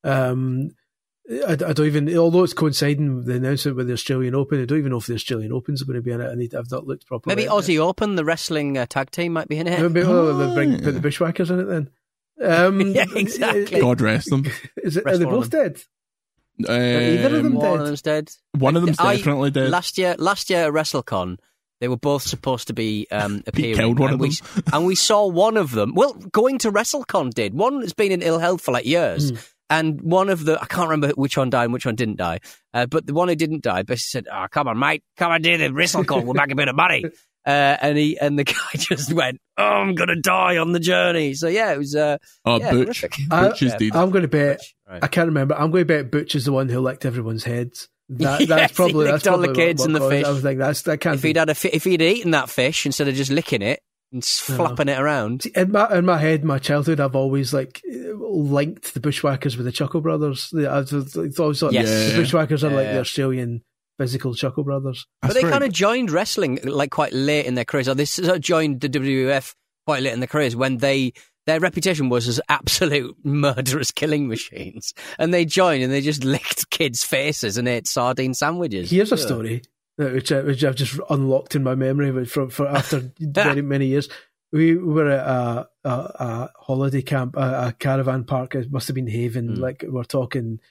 I don't even, although it's coinciding with the announcement with the Australian Open, I don't even know if the Australian Open's going to be in it. I've not looked properly. Maybe Aussie Open, the wrestling tag team, might be in it. Maybe put the Bushwhackers in it then. Yeah, exactly. God rest them. Are they both dead? Either of them one dead? of them's dead. One of them's definitely dead. Last year at WrestleCon, they were both supposed to be appearing. Killed one of them. And we saw one of them. Well, going to WrestleCon did. One has been in ill health for like years. And one of the, I can't remember which one died and which one didn't die, but the one who didn't die basically said, "Oh, come on, mate, come and do the WrestleCon, we'll make a bit of money." And the guy just went, "Oh, I'm going to die on the journey." So yeah, it was, Butch. Butch is dead. I'm going to bet, Right. I can't remember, I'm going to bet Butch is the one who licked everyone's heads. That's Probably all the kids and the fish. I was like, that can't if he'd eaten that fish instead of just licking it and flapping it around. See, in my head, my childhood, I've always linked the Bushwhackers with the Chuckle Brothers. I've always thought the Bushwhackers are like the Australian physical Chuckle Brothers. But they kind of joined wrestling like quite late in their careers. Or they sort of joined the WWF quite late in their careers when their reputation was as absolute murderous killing machines. And they joined and they just licked kids' faces and ate sardine sandwiches. Here's a story which I've just unlocked in my memory for after very many years. We were at a holiday camp, a caravan park. It must have been Haven. Like we're talking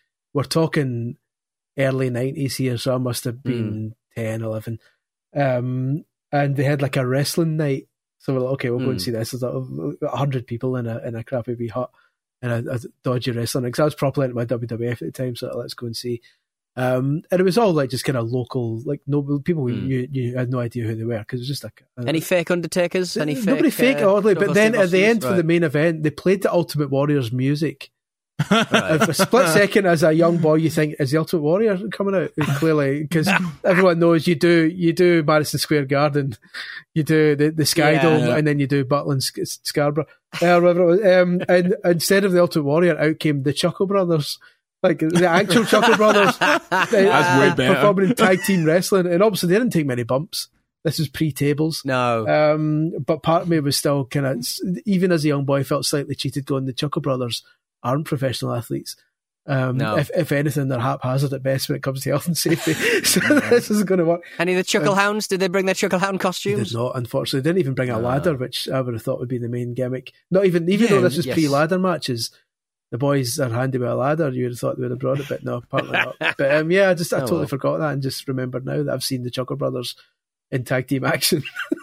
early 90s here, so I must have been 10, 11. And they had like a wrestling night. So we're like, okay, we'll go and see this. There's 100 people in a crappy wee hut in a dodgy wrestling. Because I was properly into my WWF at the time, so let's go and see. And it was all like just kind of local, like no people you had no idea who they were because it was just like any fake Undertakers, nobody fake oddly. But then at the end for the main event, they played the Ultimate Warrior's music. Right. For a split second, as a young boy, you think, is the Ultimate Warrior coming out? Clearly, because everyone knows you do Madison Square Garden, you do the Sky Dome, and then you do Butland Scarborough, or whatever it was. And instead of the Ultimate Warrior, out came the Chuckle Brothers. Like the actual Chuckle Brothers. That's way better. Performing in tag team wrestling, and obviously they didn't take many bumps. This was pre-tables. No. But part of me was still kind of, even as a young boy, felt slightly cheated going, the Chuckle Brothers aren't professional athletes. No. If anything, they're haphazard at best when it comes to health and safety. So this isn't going to work. Any of the Chuckle Hounds, did they bring their Chuckle Hound costumes? They did not, unfortunately. They didn't even bring a ladder, which I would have thought would be the main gimmick. Not even though this was pre-ladder matches, the boys are handy with a ladder. You would have thought they would have brought it, but no, apparently not. But I totally forgot that and just remembered now that I've seen the Chuckle Brothers in tag team action.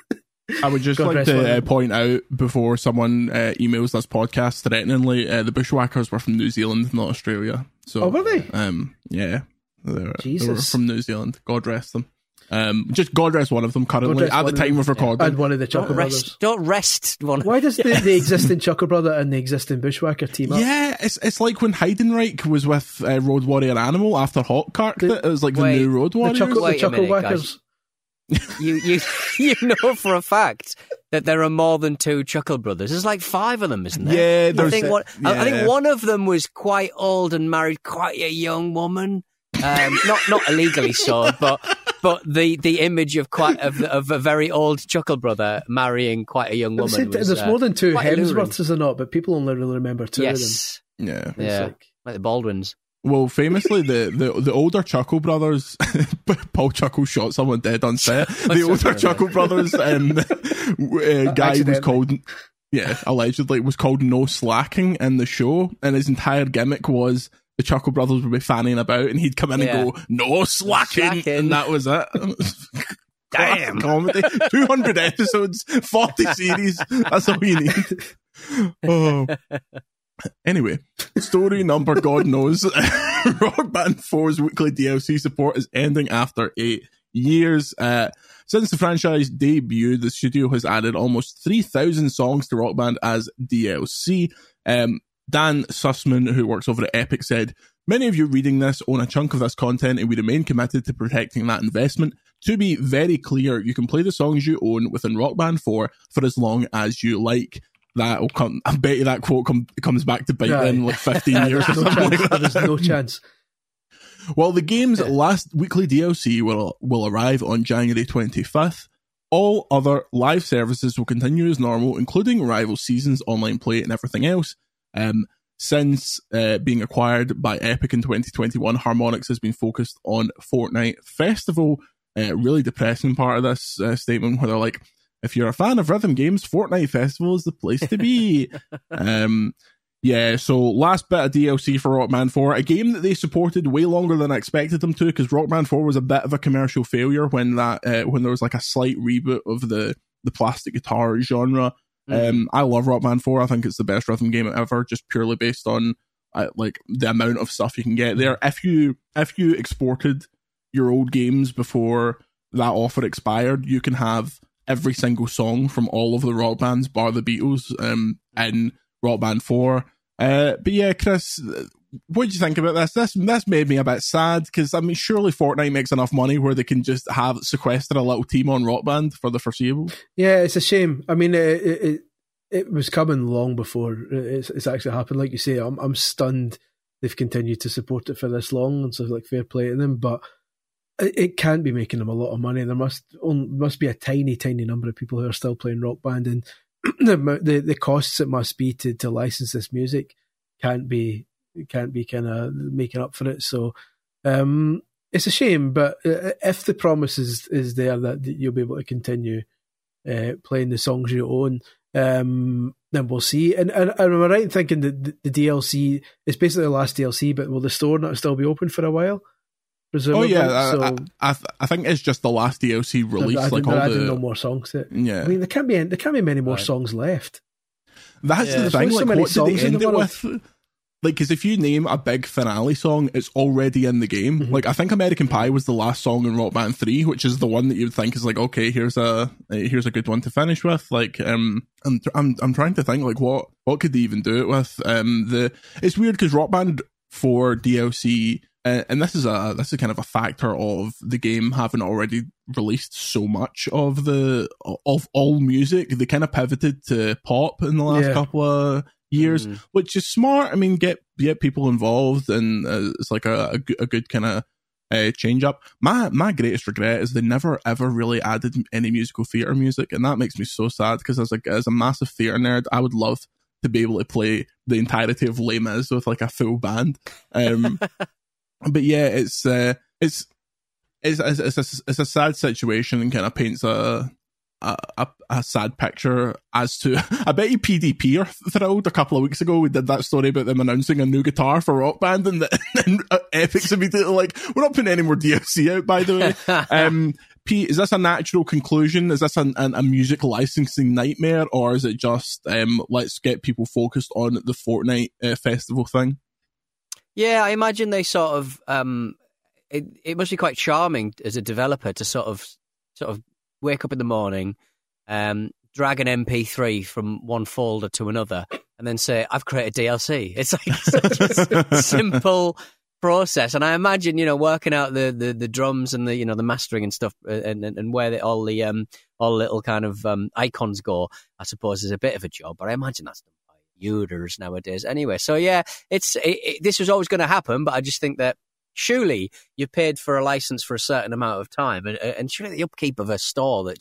I would just like to point out before someone emails this podcast threateningly, the Bushwhackers were from New Zealand, not Australia. So, were they? Yeah, they Jesus. were from New Zealand. God rest them. Just God rest one of them currently at the time of recording. And one of the Chuckle Brothers. Don't rest one. Why does the existing Chuckle Brother and the existing Bushwhacker team up? Yeah, it's like when Heidenreich was with Road Warrior Animal after Hawk Carked it. It was like the new Road Warriors. The Chuckle Whackers. You know for a fact that there are more than 2 Chuckle Brothers. There's like 5 of them, isn't there? Yeah, I think one of them was quite old and married quite a young woman. Not illegally so, but the image of a very old Chuckle Brother marrying quite a young woman. There's more than 2 Hemsworths, is there not? But people only really remember 2 of them. Yeah, like the Baldwins. Well, famously, the older Chuckle Brothers, Paul Chuckle shot someone dead on set. The older Chuckle Brothers guy was called, allegedly, was called No Slacking in the show, and his entire gimmick was the Chuckle Brothers would be fanning about, and he'd come in and go, "No slacking," and that was it. Damn comedy, 200 episodes, 40 series. That's all you need. Oh. Anyway, story number God knows. Rock Band 4's weekly DLC support is ending after 8 years. Since the franchise debut, the studio has added almost 3,000 songs to Rock Band as DLC. Dan Sussman, who works over at Epic, said, "Many of you reading this own a chunk of this content and we remain committed to protecting that investment. To be very clear, you can play the songs you own within Rock Band 4 for as long as you like." That will come. I bet you that quote comes back to bite in like 15 years or something like that. There's no chance. Well, the game's last weekly DLC will arrive on January 25th. All other live services will continue as normal, including Rival Seasons, online play, and everything else. Since being acquired by Epic in 2021, Harmonix has been focused on Fortnite Festival. Really depressing part of this statement where they're like, if you're a fan of rhythm games, Fortnite Festival is the place to be. Yeah, so last bit of DLC for Rockman 4, a game that they supported way longer than I expected them to, because Rockman 4 was a bit of a commercial failure when there was like a slight reboot of the plastic guitar genre. I love Rockman 4. I think it's the best rhythm game ever, just purely based on like the amount of stuff you can get there. If you exported your old games before that offer expired, you can have every single song from all of the rock bands bar the Beatles in Rock Band 4. But yeah, Chris, what do you think about this? This made me a bit sad, because I mean, surely Fortnite makes enough money where they can just sequester a little team on Rock Band for the foreseeable. Yeah, it's a shame. I mean, it was coming long before it's actually happened. Like you say, I'm stunned they've continued to support it for this long, and so like fair play to them. But it can't be making them a lot of money. There must be a tiny number of people who are still playing Rock Band, and the costs it must be to license this music can't be kind of making up for it. So it's a shame, but if the promise is there that you'll be able to continue playing the songs you own, then we'll see. And am I right in thinking that the DLC is basically the last DLC, but will the store not still be open for a while? Presumably? Oh yeah, I think it's just the last DLC release. I didn't know more songs. Yeah, I mean there can't be many more songs left. That's the thing. Like, what did they end it with? Like, because if you name a big finale song, it's already in the game. Mm-hmm. Like, I think American Pie was the last song in Rock Band 3, which is the one that you'd think is like, okay, here's a good one to finish with. Like, I'm trying to think, like, what could they even do it with? It's weird because Rock Band 4 DLC, and this is kind of a factor of the game having already released so much of all music. They kind of pivoted to pop in the last couple of years, which is smart. I mean, get people involved, and it's like a good kind of change up. My greatest regret is they never ever really added any musical theatre music, and that makes me so sad, because as a massive theatre nerd, I would love to be able to play the entirety of Les Mis with like a full band. But yeah, it's a sad situation, and kind of paints a sad picture as to. I bet you PDP are thrilled. A couple of weeks ago, we did that story about them announcing a new guitar for Rock Band, and Epic's immediately like, "We're not putting any more DLC out." By the way, Pete, is this a natural conclusion? Is this a music licensing nightmare, or is it just let's get people focused on the Fortnite festival thing? Yeah, I imagine they sort of. It must be quite charming as a developer to sort of wake up in the morning, drag an MP3 from one folder to another, and then say, "I've created DLC." It's like such a simple process, and I imagine working out the drums and the the mastering and stuff, and where all little kind of icons go. I suppose is a bit of a job, but I imagine that's done by users nowadays. Anyway, so yeah, this was always going to happen, but I just think that. Surely you paid for a license for a certain amount of time, and surely the upkeep of a store that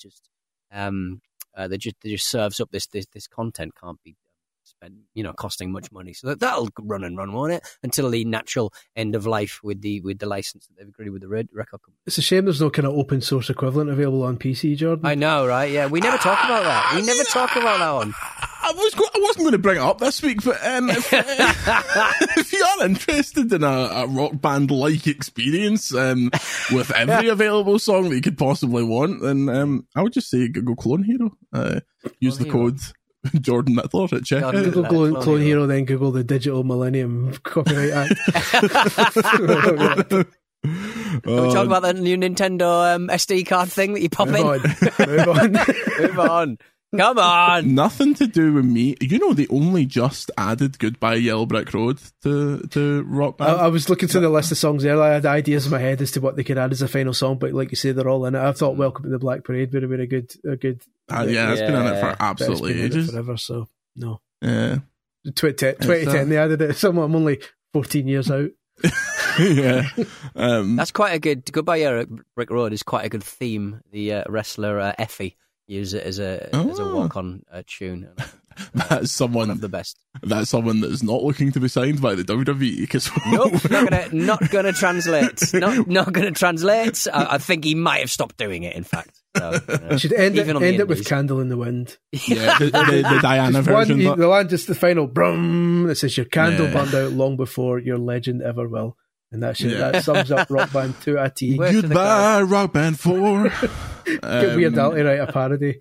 just serves up this content can't be spent, costing much money. So that'll run, won't it? Until the natural end of life with the license that they've agreed with the record company. It's a shame there's no kind of open source equivalent available on PC, Jordan. I know, right? Yeah, we never talk about that. We never talk about that one. I wasn't going to bring it up this week, but if you are interested in a Rock Band-like experience with every available song that you could possibly want, then I would just say Google Clone Hero. Use the code Jordan Mittler at checkout. Google Clone Hero, then Google the Digital Millennium Copyright Act. Are we talking about the new Nintendo SD card thing that you pop in? Move on. Come on. Nothing to do with me. They only just added Goodbye Yellow Brick Road to Rock Band. I was looking through the list of songs there. I had ideas in my head as to what they could add as a final song, but like you say, they're all in it. I thought Welcome to the Black Parade would have been a good. It's been in it for absolutely ages. Forever, so no. Yeah. 2010 they added it. I'm only 14 years out. Yeah. That's quite a good. Goodbye Yellow Brick Road is quite a good theme. The wrestler Effie use it as a walk-on tune. That's someone One of the best. That's someone that is not looking to be signed by the WWE. Because Nope, not gonna translate. Not gonna translate. I think he might have stopped doing it. In fact, so, should end it with "Candle in the Wind." Yeah, the Diana version. The line, just the final brum that says your candle burned out long before your legend ever will. And that sums up Rock Band 2 at T. Goodbye, Rock Band 4. Get Weird Al to write a parody.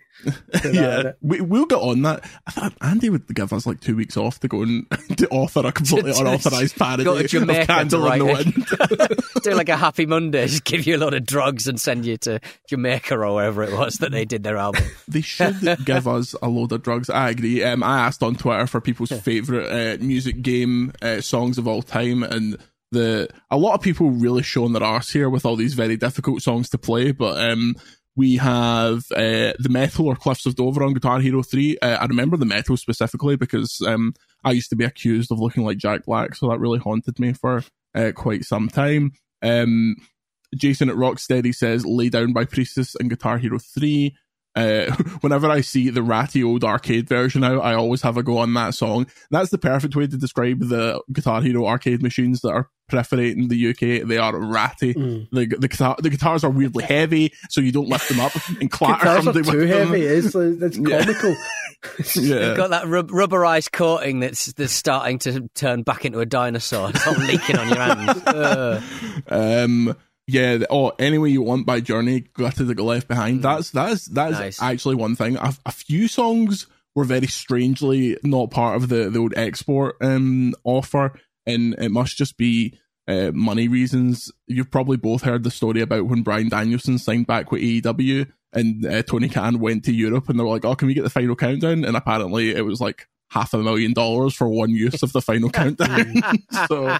We'll get on that. I thought Andy would give us like 2 weeks off to go and to author a completely unauthorised parody go to Jamaica of Candle in the Wind. Do like a Happy Monday, just give you a lot of drugs and send you to Jamaica or wherever it was that they did their album. They should give us a load of drugs. I agree. I asked on Twitter for people's favourite music game songs of all time, and a lot of people really showing their arse here with all these very difficult songs to play, but we have The Metal or Cliffs of Dover on Guitar Hero 3. I remember The Metal specifically because I used to be accused of looking like Jack Black, so that really haunted me for quite some time. Jason at Rocksteady says Lay Down by Priestess and Guitar Hero 3. Whenever I see the ratty old arcade version out, I always have a go on that song. That's the perfect way to describe the Guitar Hero arcade machines that are proliferating in the UK. They are ratty. The guitars are weirdly heavy, so you don't lift them up and clatter somebody with them. Too heavy. It's comical. You've got that rubberized coating that's starting to turn back into a dinosaur. It's all leaking on your hands. Yeah, Any Way You Want by Journey, Gutted to Get Left Behind. That's nice. Actually one thing. A few songs were very strangely not part of the old export offer, and it must just be money reasons. You've probably both heard the story about when Bryan Danielson signed back with AEW and Tony Khan went to Europe and they were like, oh, can we get the Final Countdown? And apparently it was like $500,000 for one use of the Final Countdown. So,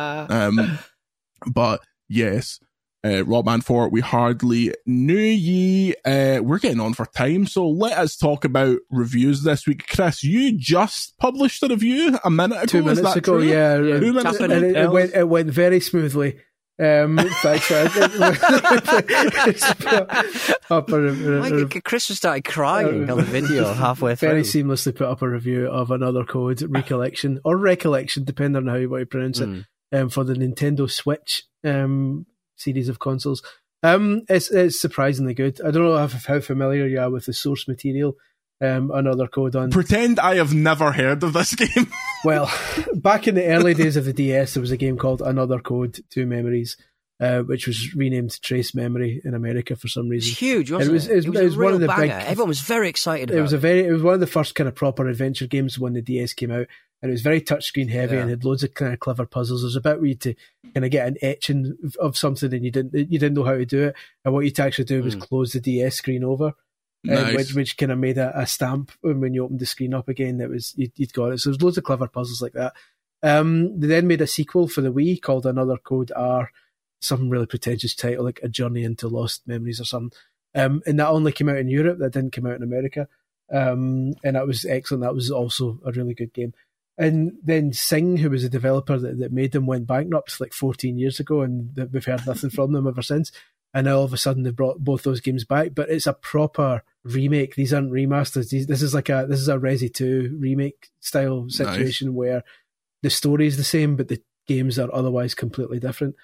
but yes. Rock Band 4, We Hardly Knew Ye. We're getting on for time, so let us talk about reviews this week. Chris, you just published a review a minute ago. 2 minutes ago, true? yeah. 2 minutes ago. It went very smoothly. Chris started crying on the video halfway through. Very seamlessly put up a review of Another Code Recollection, or Recollection, depending on how you want to pronounce it, for the Nintendo Switch series of consoles. It's surprisingly good. I don't know how familiar you are with the source material. Another Code on. Pretend I have never heard of this game. Well, back in the early days of the DS, there was a game called Another Code 2 Memories, which was renamed Trace Memory in America for some reason. It's huge, wasn't it? It was one of the big. Everyone was very excited about it. It was one of the first kind of proper adventure games when the DS came out. And it was very touchscreen heavy and had loads of kind of clever puzzles. There's a bit where you to kind of get an etching of something and you didn't know how to do it. And what you to actually do was close the DS screen over, nice. which kind of made a stamp when you opened the screen up again. That was you'd got it. So there's loads of clever puzzles like that. They then made a sequel for the Wii called Another Code R, some really pretentious title like A Journey into Lost Memories or something. And that only came out in Europe. That didn't come out in America. And that was excellent. That was also a really good game. And then Sing, who was the developer that made them, went bankrupt like 14 years ago, and we've heard nothing from them ever since. And now all of a sudden they've brought both those games back, but it's a proper remake. These aren't remasters. This is a Resi 2 remake style situation where the story is the same, but the games are otherwise completely different.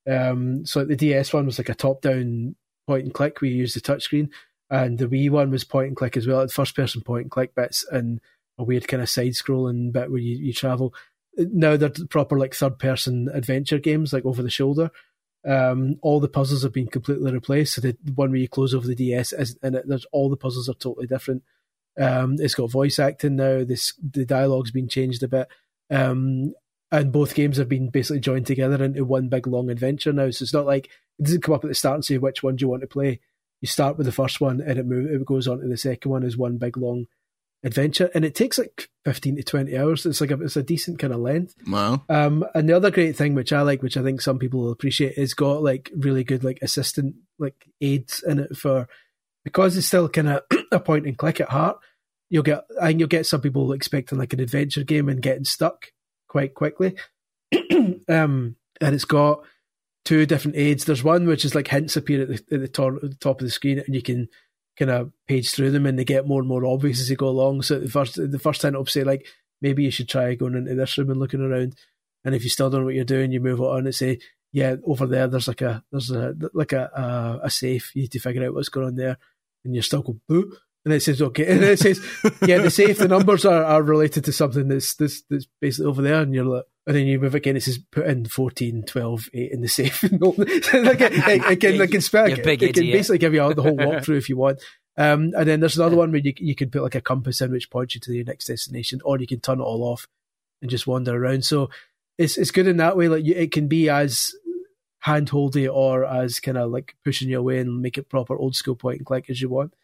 So the DS one was like a top-down point and click where you use the touchscreen, and the Wii one was point and click as well, first-person point and click bits and a weird kind of side-scrolling bit where you travel. Now they're proper like third-person adventure games, like over the shoulder. All the puzzles have been completely replaced. So the one where you close over the DS, there's all the puzzles are totally different. It's got voice acting now. The dialogue's been changed a bit. And both games have been basically joined together into one big long adventure now. So it's not like it doesn't come up at the start and say which one do you want to play. You start with the first one and it goes on to the second one as one big long adventure, and it takes like 15 to 20 hours. It's a decent kind of length. Wow. And the other great thing which I like, which I think some people will appreciate, is got like really good like assistant like aids in it because it's still kind of a point and click at heart. You'll get some people expecting like an adventure game and getting stuck quite quickly. And it's got 2 different aids. There's one which is like hints appear at the top of the screen, and you can kind of page through them, and they get more and more obvious as you go along. So the first time it'll say like, maybe you should try going into this room and looking around, and if you still don't know what you're doing, you move on and say, yeah, over there there's a safe. You need to figure out what's going on there, and you're still going boo. And it says, okay. And it says, yeah, the safe, the numbers are related to something that's basically over there. And you're like, and then you move again, it says, put in 14, 12, 8 in the safe. It can basically give you the whole walkthrough if you want. And then there's another one where you can put like a compass in which points you to your next destination, or you can turn it all off and just wander around. So it's good in that way. Like it can be as hand-holdy or as kind of like pushing you away and make it proper old school point and click as you want.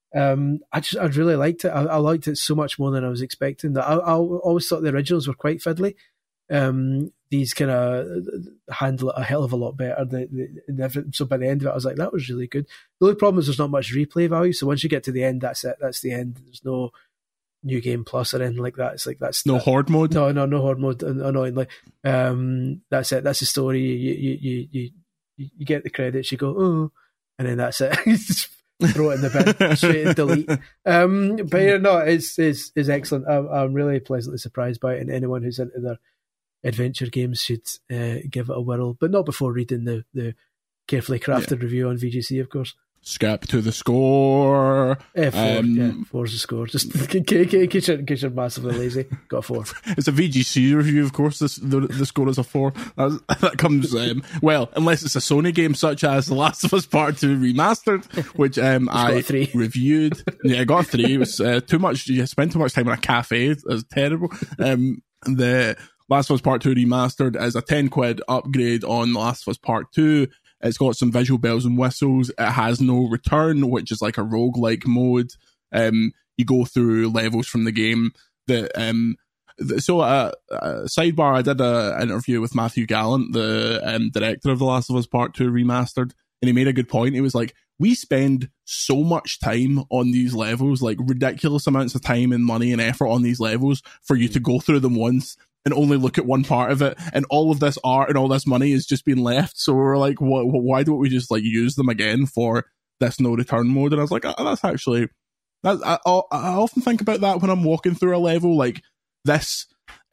I really liked it. I liked it so much more than I was expecting. I always thought the originals were quite fiddly. These kind of handle it a hell of a lot better. So by the end of it, I was like, that was really good. The only problem is there's not much replay value. So once you get to the end, that's it. That's the end. There's no new game plus or anything like that. It's like that's no horde mode. No horde mode. Annoyingly, that's it. That's the story. You get the credits. You go, oh, and then that's it. Throw it in the bin, straight and delete. But yeah, no, it's excellent. I'm really pleasantly surprised by it, and anyone who's into their adventure games should give it a whirl, but not before reading the carefully crafted review on VGC, of course. Skip to the score. 4's the score. Just in case you're massively lazy, got a 4. It's a VGC review, of course. The score is a 4. That comes well, unless it's a Sony game such as The Last of Us Part 2 Remastered, which I reviewed. Yeah, I got a 3. It was too much. You spent too much time in a cafe. It was terrible. The Last of Us Part 2 Remastered is a £10 upgrade on The Last of Us Part 2. It's got some visual bells and whistles. It has no return, which is like a roguelike mode. You go through levels from the game. Sidebar, I did an interview with Matthew Gallant, the director of The Last of Us Part 2 Remastered, and he made a good point. He was like, we spend so much time on these levels, like ridiculous amounts of time and money and effort on these levels for you to go through them once and only look at one part of it, and all of this art and all this money is just being left. So we're like, why don't we just like use them again for this no return mode? And I was like, that's actually, I often think about that when I'm walking through a level like this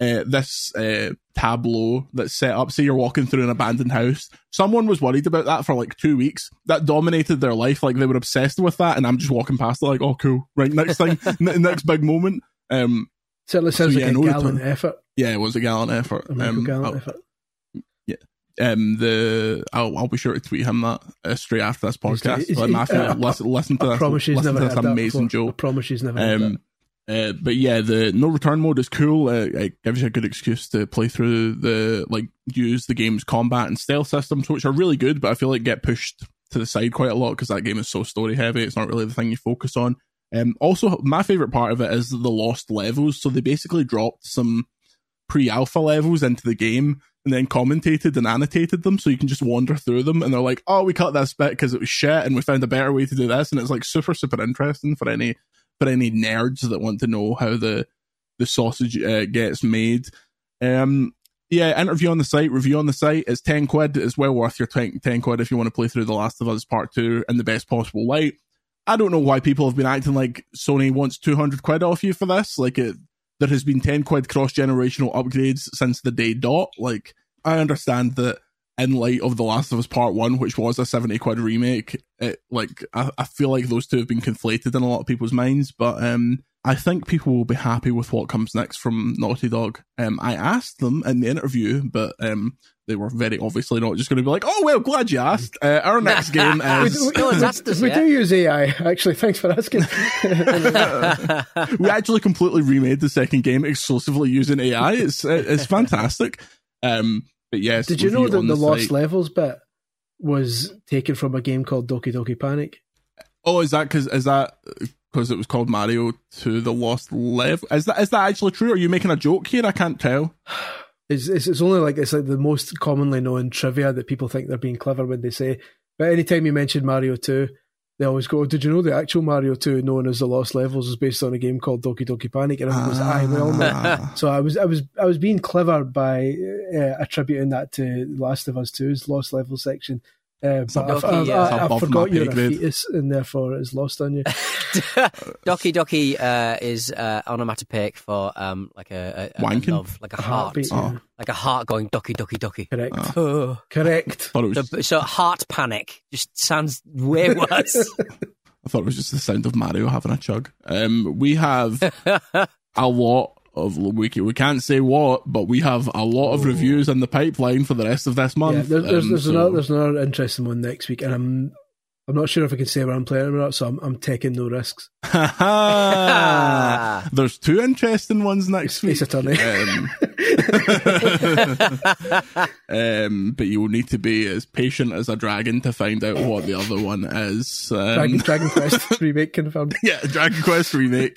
tableau that's set up. Say you're walking through an abandoned house. Someone was worried about that for like 2 weeks. That dominated their life. Like they were obsessed with that, and I'm just walking past it like, oh cool, right, next thing, next big moment. Certainly sounds like a gallant effort. Yeah, it was a gallant effort. Effort. Yeah. I'll be sure to tweet him that straight after this podcast. Matthew, listen to this. Listen to this amazing joke. I promise she's never heard that. But yeah, the no return mode is cool. It gives you a good excuse to play through use the game's combat and stealth systems, which are really good, but I feel like get pushed to the side quite a lot because that game is so story heavy. It's not really the thing you focus on. Also, my favourite part of it is the lost levels. So they basically dropped some pre-alpha levels into the game and then commentated and annotated them so you can just wander through them. And they're like, oh, we cut this bit because it was shit and we found a better way to do this. And it's like super, super interesting for any nerds that want to know how the sausage gets made. Interview on the site, review on the site. It's £10. It's well worth your £10 if you want to play through The Last of Us Part 2 in the best possible light. I don't know why people have been acting like Sony wants £200 off you for this. Like there has been £10 cross-generational upgrades since the day dot. Like, I understand that in light of The Last of Us Part 1, which was a £70 remake, I feel like those two have been conflated in a lot of people's minds, but I think people will be happy with what comes next from Naughty Dog. I asked them in the interview, but they were very obviously not just going to be like, oh, well, glad you asked. Our next game is... We do use AI, actually. Thanks for asking. We actually completely remade the second game exclusively using AI. It's fantastic. But yes. Did you know that the Lost Levels bit was taken from a game called Doki Doki Panic? Oh, is that because it was called Mario 2 The Lost Level? Is that actually true? Are you making a joke here? I can't tell. It's only like it's like the most commonly known trivia that people think they're being clever when they say. But anytime you mention Mario 2, they always go, "Did you know the actual Mario 2, known as The Lost Levels, is based on a game called Doki Doki Panic?" And everyone goes, "Aye, we all know." So I was being clever by attributing that to Last of Us 2's Lost Levels section. But I forgot you're a fetus, and therefore it's lost on you. Doki Doki is onomatopoeic for like a love, like a heart, like a heart going Doki Doki Doki. Correct. Correct. So heart panic just sounds way worse. I thought it was just the sound of Mario having a chug. We have a lot of we can't say what, but we have a lot of reviews in the pipeline for the rest of this month. Yeah, there's another interesting one next week, and I'm not sure if I can say where I'm playing or not, so I'm taking no risks. There's 2 interesting ones next week. Ace Attorney. But you will need to be as patient as a dragon to find out what the other one is. Dragon Quest remake confirmed. Yeah, Dragon Quest remake.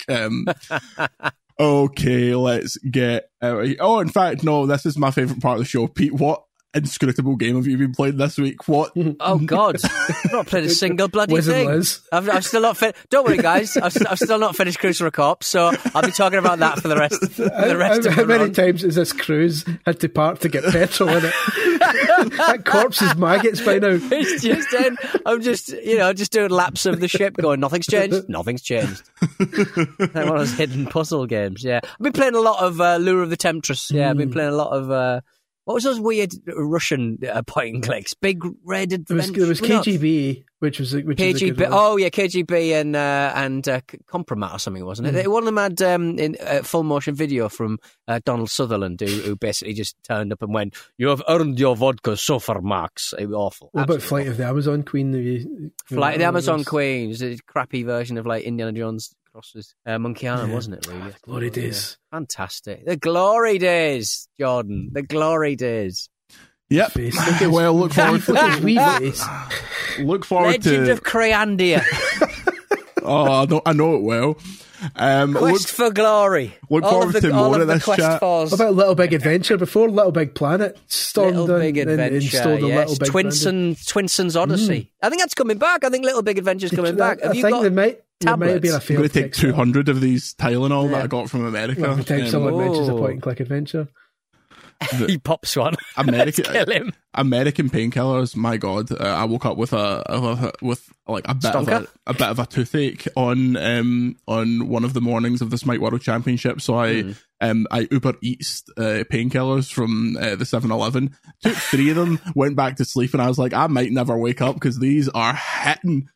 Okay, let's get out of here. Oh, in fact, no, this is my favourite part of the show. Pete, what inscrutable game have you been playing this week? What? Oh, God. I've not played a single bloody thing. I've still not finished. Don't worry, guys. I've still not finished Cruise for a Corpse, so I'll be talking about that for the rest of the How many times has this cruise had to park to get petrol in it? That corpse is maggots by now. It's just I'm just doing laps of the ship going, nothing's changed. Nothing's changed. Like one of those hidden puzzle games, yeah. I've been playing a lot of Lure of the Temptress. Yeah, I've been playing a lot of... what was those weird Russian point and clicks? Big Red Adventure. There was KGB, which was KGB. Oh yeah, KGB and Compromat or something, wasn't it? One of them had in full motion video from Donald Sutherland, who basically just turned up and went, "You have earned your vodka so far, Max." It was awful. What about Flight of the Amazon Queen? Flight of the Amazon Queen was a crappy version of like Indiana Jones. Was Monkey Island, wasn't it? Really, glory days, fantastic. The glory days, Jordan. The glory days. Yep. Well, look forward to Legend of Creandia. Oh, I know it well. Quest for glory. Look forward to more of this chat. What about Little Big Adventure before Little Big Planet stormed Little Big Adventure, yes. Twinson's Odyssey. I think that's coming back. I think Little Big Adventure's coming back. Have you got they might have been a I'm going to take 200 of these Tylenol that I got from America. Every time someone mentions a point and click adventure, he pops one. American, kill him. American painkillers. My God, I woke up with a bit of a toothache on one of the mornings of the Smite World Championship. So I Uber Eats painkillers from the 7-Eleven. Took 3 of them, went back to sleep, and I was like, I might never wake up because these are hitting.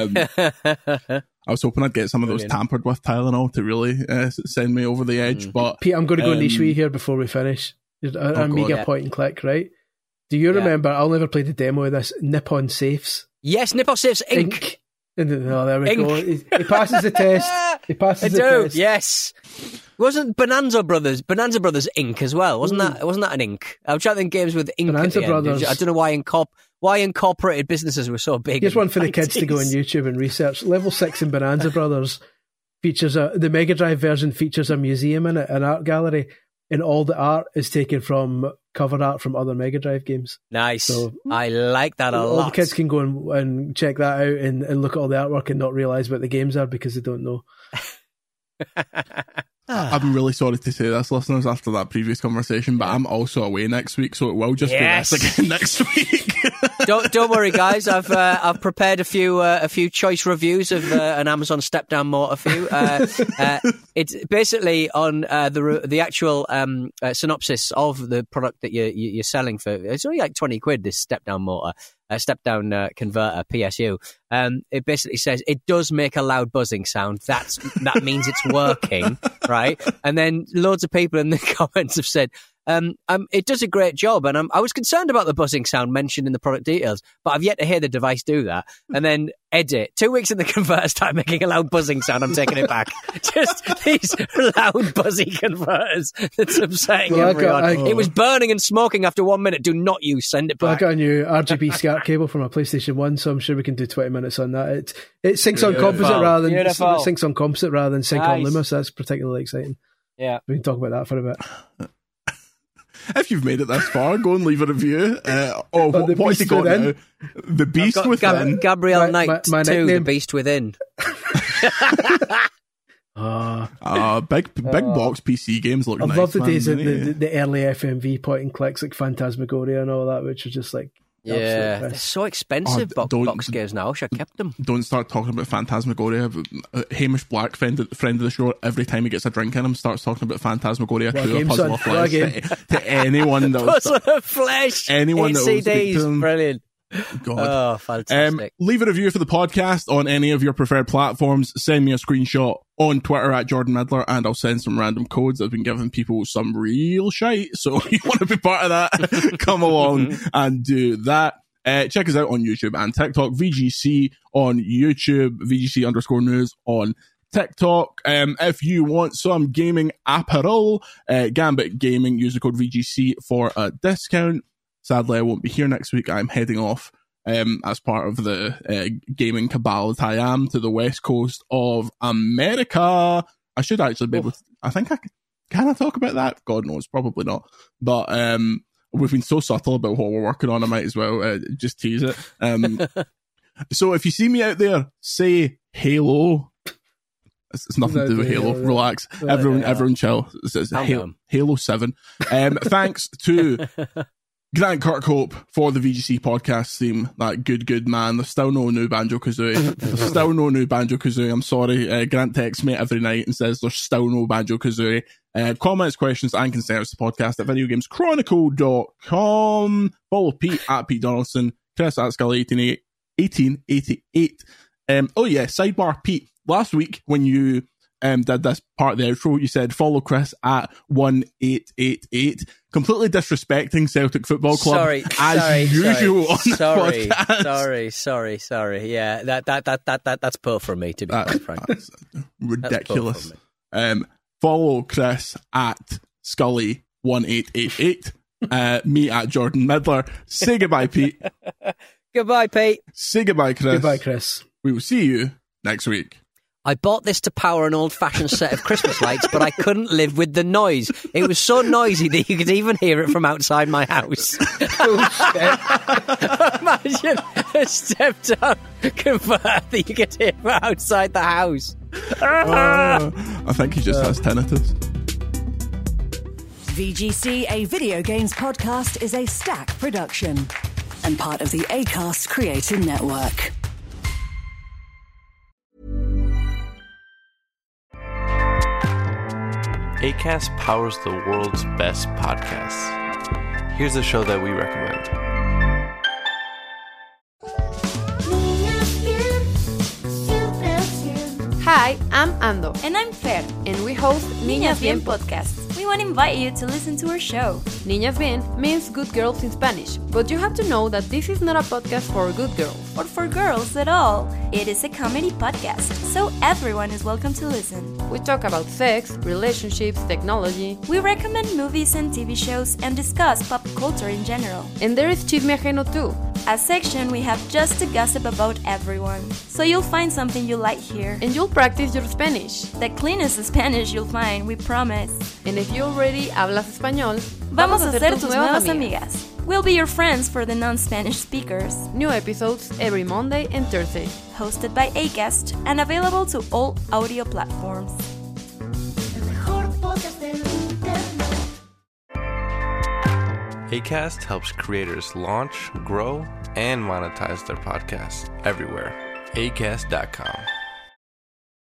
I was hoping I'd get some of those tampered with Tylenol to really send me over the edge. But Pete, I'm going to go niche with you here before we finish. Amiga point and click, right? Do you remember? I'll never play the demo of this. Nippon Safes. Yes, Nippon Safes Inc. No, there we go. He passes the test. He passes the test. Yes. Wasn't Bonanza Brothers Inc. as well? Wasn't that an Inc? I'm trying to think games with Inc. Bonanza Brothers. I don't know why incorporated businesses were so big. Here's one for the kids to go on YouTube and research. Level 6 in Bonanza Brothers features the Mega Drive version features a museum in it, an art gallery, and all the art is taken from cover art from other Mega Drive games. Nice. So I like that a lot. All the kids can go and check that out and look at all the artwork and not realise what the games are because they don't know. I'm really sorry to say this, listeners, after that previous conversation, but I'm also away next week, so it will just be this again next week. Don't worry, guys. I've prepared a few choice reviews of an Amazon step-down motor for you. It's basically on the actual synopsis of the product that you're selling for. It's only like 20 quid. This step-down motor. Step-down converter, PSU. It basically says it does make a loud buzzing sound. That means it's working, right? And then loads of people in the comments have said, it does a great job, and I was concerned about the buzzing sound mentioned in the product details, but I've yet to hear the device do that. And then edit. 2 weeks in the converter start making a loud buzzing sound. I'm taking it back. Just these loud buzzy converters that's upsetting everyone. It was burning and smoking after 1 minute. Do not use. Send it back. I got a new RGB SCART cable for my PlayStation 1, so I'm sure we can do 20 minutes on that. It syncs on composite rather than sync on Luma, so that's particularly exciting. Yeah, we can talk about that for a bit. If you've made it this far, go and leave a review. What has he got now? The Beast Within. Gabriel Knight 2, The Beast Within. Big box PC games look nice. I love the days of the early FMV point and clicks like Phantasmagoria and all that, which was just like Yeah, they're so expensive, box games now. I should have kept them. Don't start talking about Phantasmagoria. Hamish Black, friend of the show, every time he gets a drink in him, starts talking about Phantasmagoria 2 or Puzzle of Flesh to anyone that Puzzle of Flesh, anyone that will speak to him. Brilliant. God. Oh, fantastic. Leave a review for the podcast on any of your preferred platforms. Send me a screenshot on Twitter at Jordan Midler, and I'll send some random codes. I've been giving people some real shite, so if you want to be part of that, come along and do that. Check us out on YouTube and TikTok. VGC on YouTube, VGC_news on TikTok. If you want some gaming apparel, Gambit Gaming, use the code VGC for a discount. Sadly, I won't be here next week. I'm heading off as part of the gaming cabal that I am to the west coast of America. I should actually be able to, I think can I talk about that? God knows, probably not. But we've been so subtle about what we're working on, I might as well just tease it. So if you see me out there, say Halo. It's nothing to do with Halo. Relax. Everyone chill. It's Halo 7. Thanks to Grant Kirkhope for the VGC podcast theme. That good man. There's still no new Banjo-Kazooie. I'm sorry. Grant texts me every night and says there's still no Banjo-Kazooie. Comments, questions, and concerns to podcast at videogameschronicle.com. Follow Pete at Pete Donaldson. Chris at Scully1888. Oh yeah, sidebar, Pete. Last week when you did this part of the outro, you said follow Chris at 1888. Completely disrespecting Celtic Football Club as usual on the podcast. Sorry. Yeah, that's poor from me, to be quite frank. That's ridiculous. Follow Chris at Scully1888. Me at Jordan Midler. Say goodbye, Pete. Goodbye, Pete. Say goodbye, Chris. Goodbye, Chris. We will see you next week. I bought this to power an old-fashioned set of Christmas lights, but I couldn't live with the noise. It was so noisy that you could even hear it from outside my house. Imagine a step-down converter that you could hear from outside the house. I think he just has tinnitus. VGC, a video games podcast, is a Stack production and part of the Acast Creator Network. Acast powers the world's best podcasts. Here's a show that we recommend. Hi, I'm Ando. And I'm Fer. And we host Niñas Bien podcast. We want to invite you to listen to our show. Niñas Bien means good girls in Spanish, but you have to know that this is not a podcast for good girls. Or for girls at all. It is a comedy podcast, so everyone is welcome to listen. We talk about sex, relationships, technology. We recommend movies and TV shows and discuss pop culture in general. And there is Chisme Ajeno too. A section we have just to gossip about everyone. So you'll find something you like here. And you'll practice your Spanish. The cleanest Spanish you'll find, we promise. And if you already hablas español, vamos a ser tus nuevas amigas. We'll be your friends for the non-Spanish speakers. New episodes every Monday and Thursday. Hosted by Acast and available to all audio platforms. Acast helps creators launch, grow, and monetize their podcasts everywhere. Acast.com.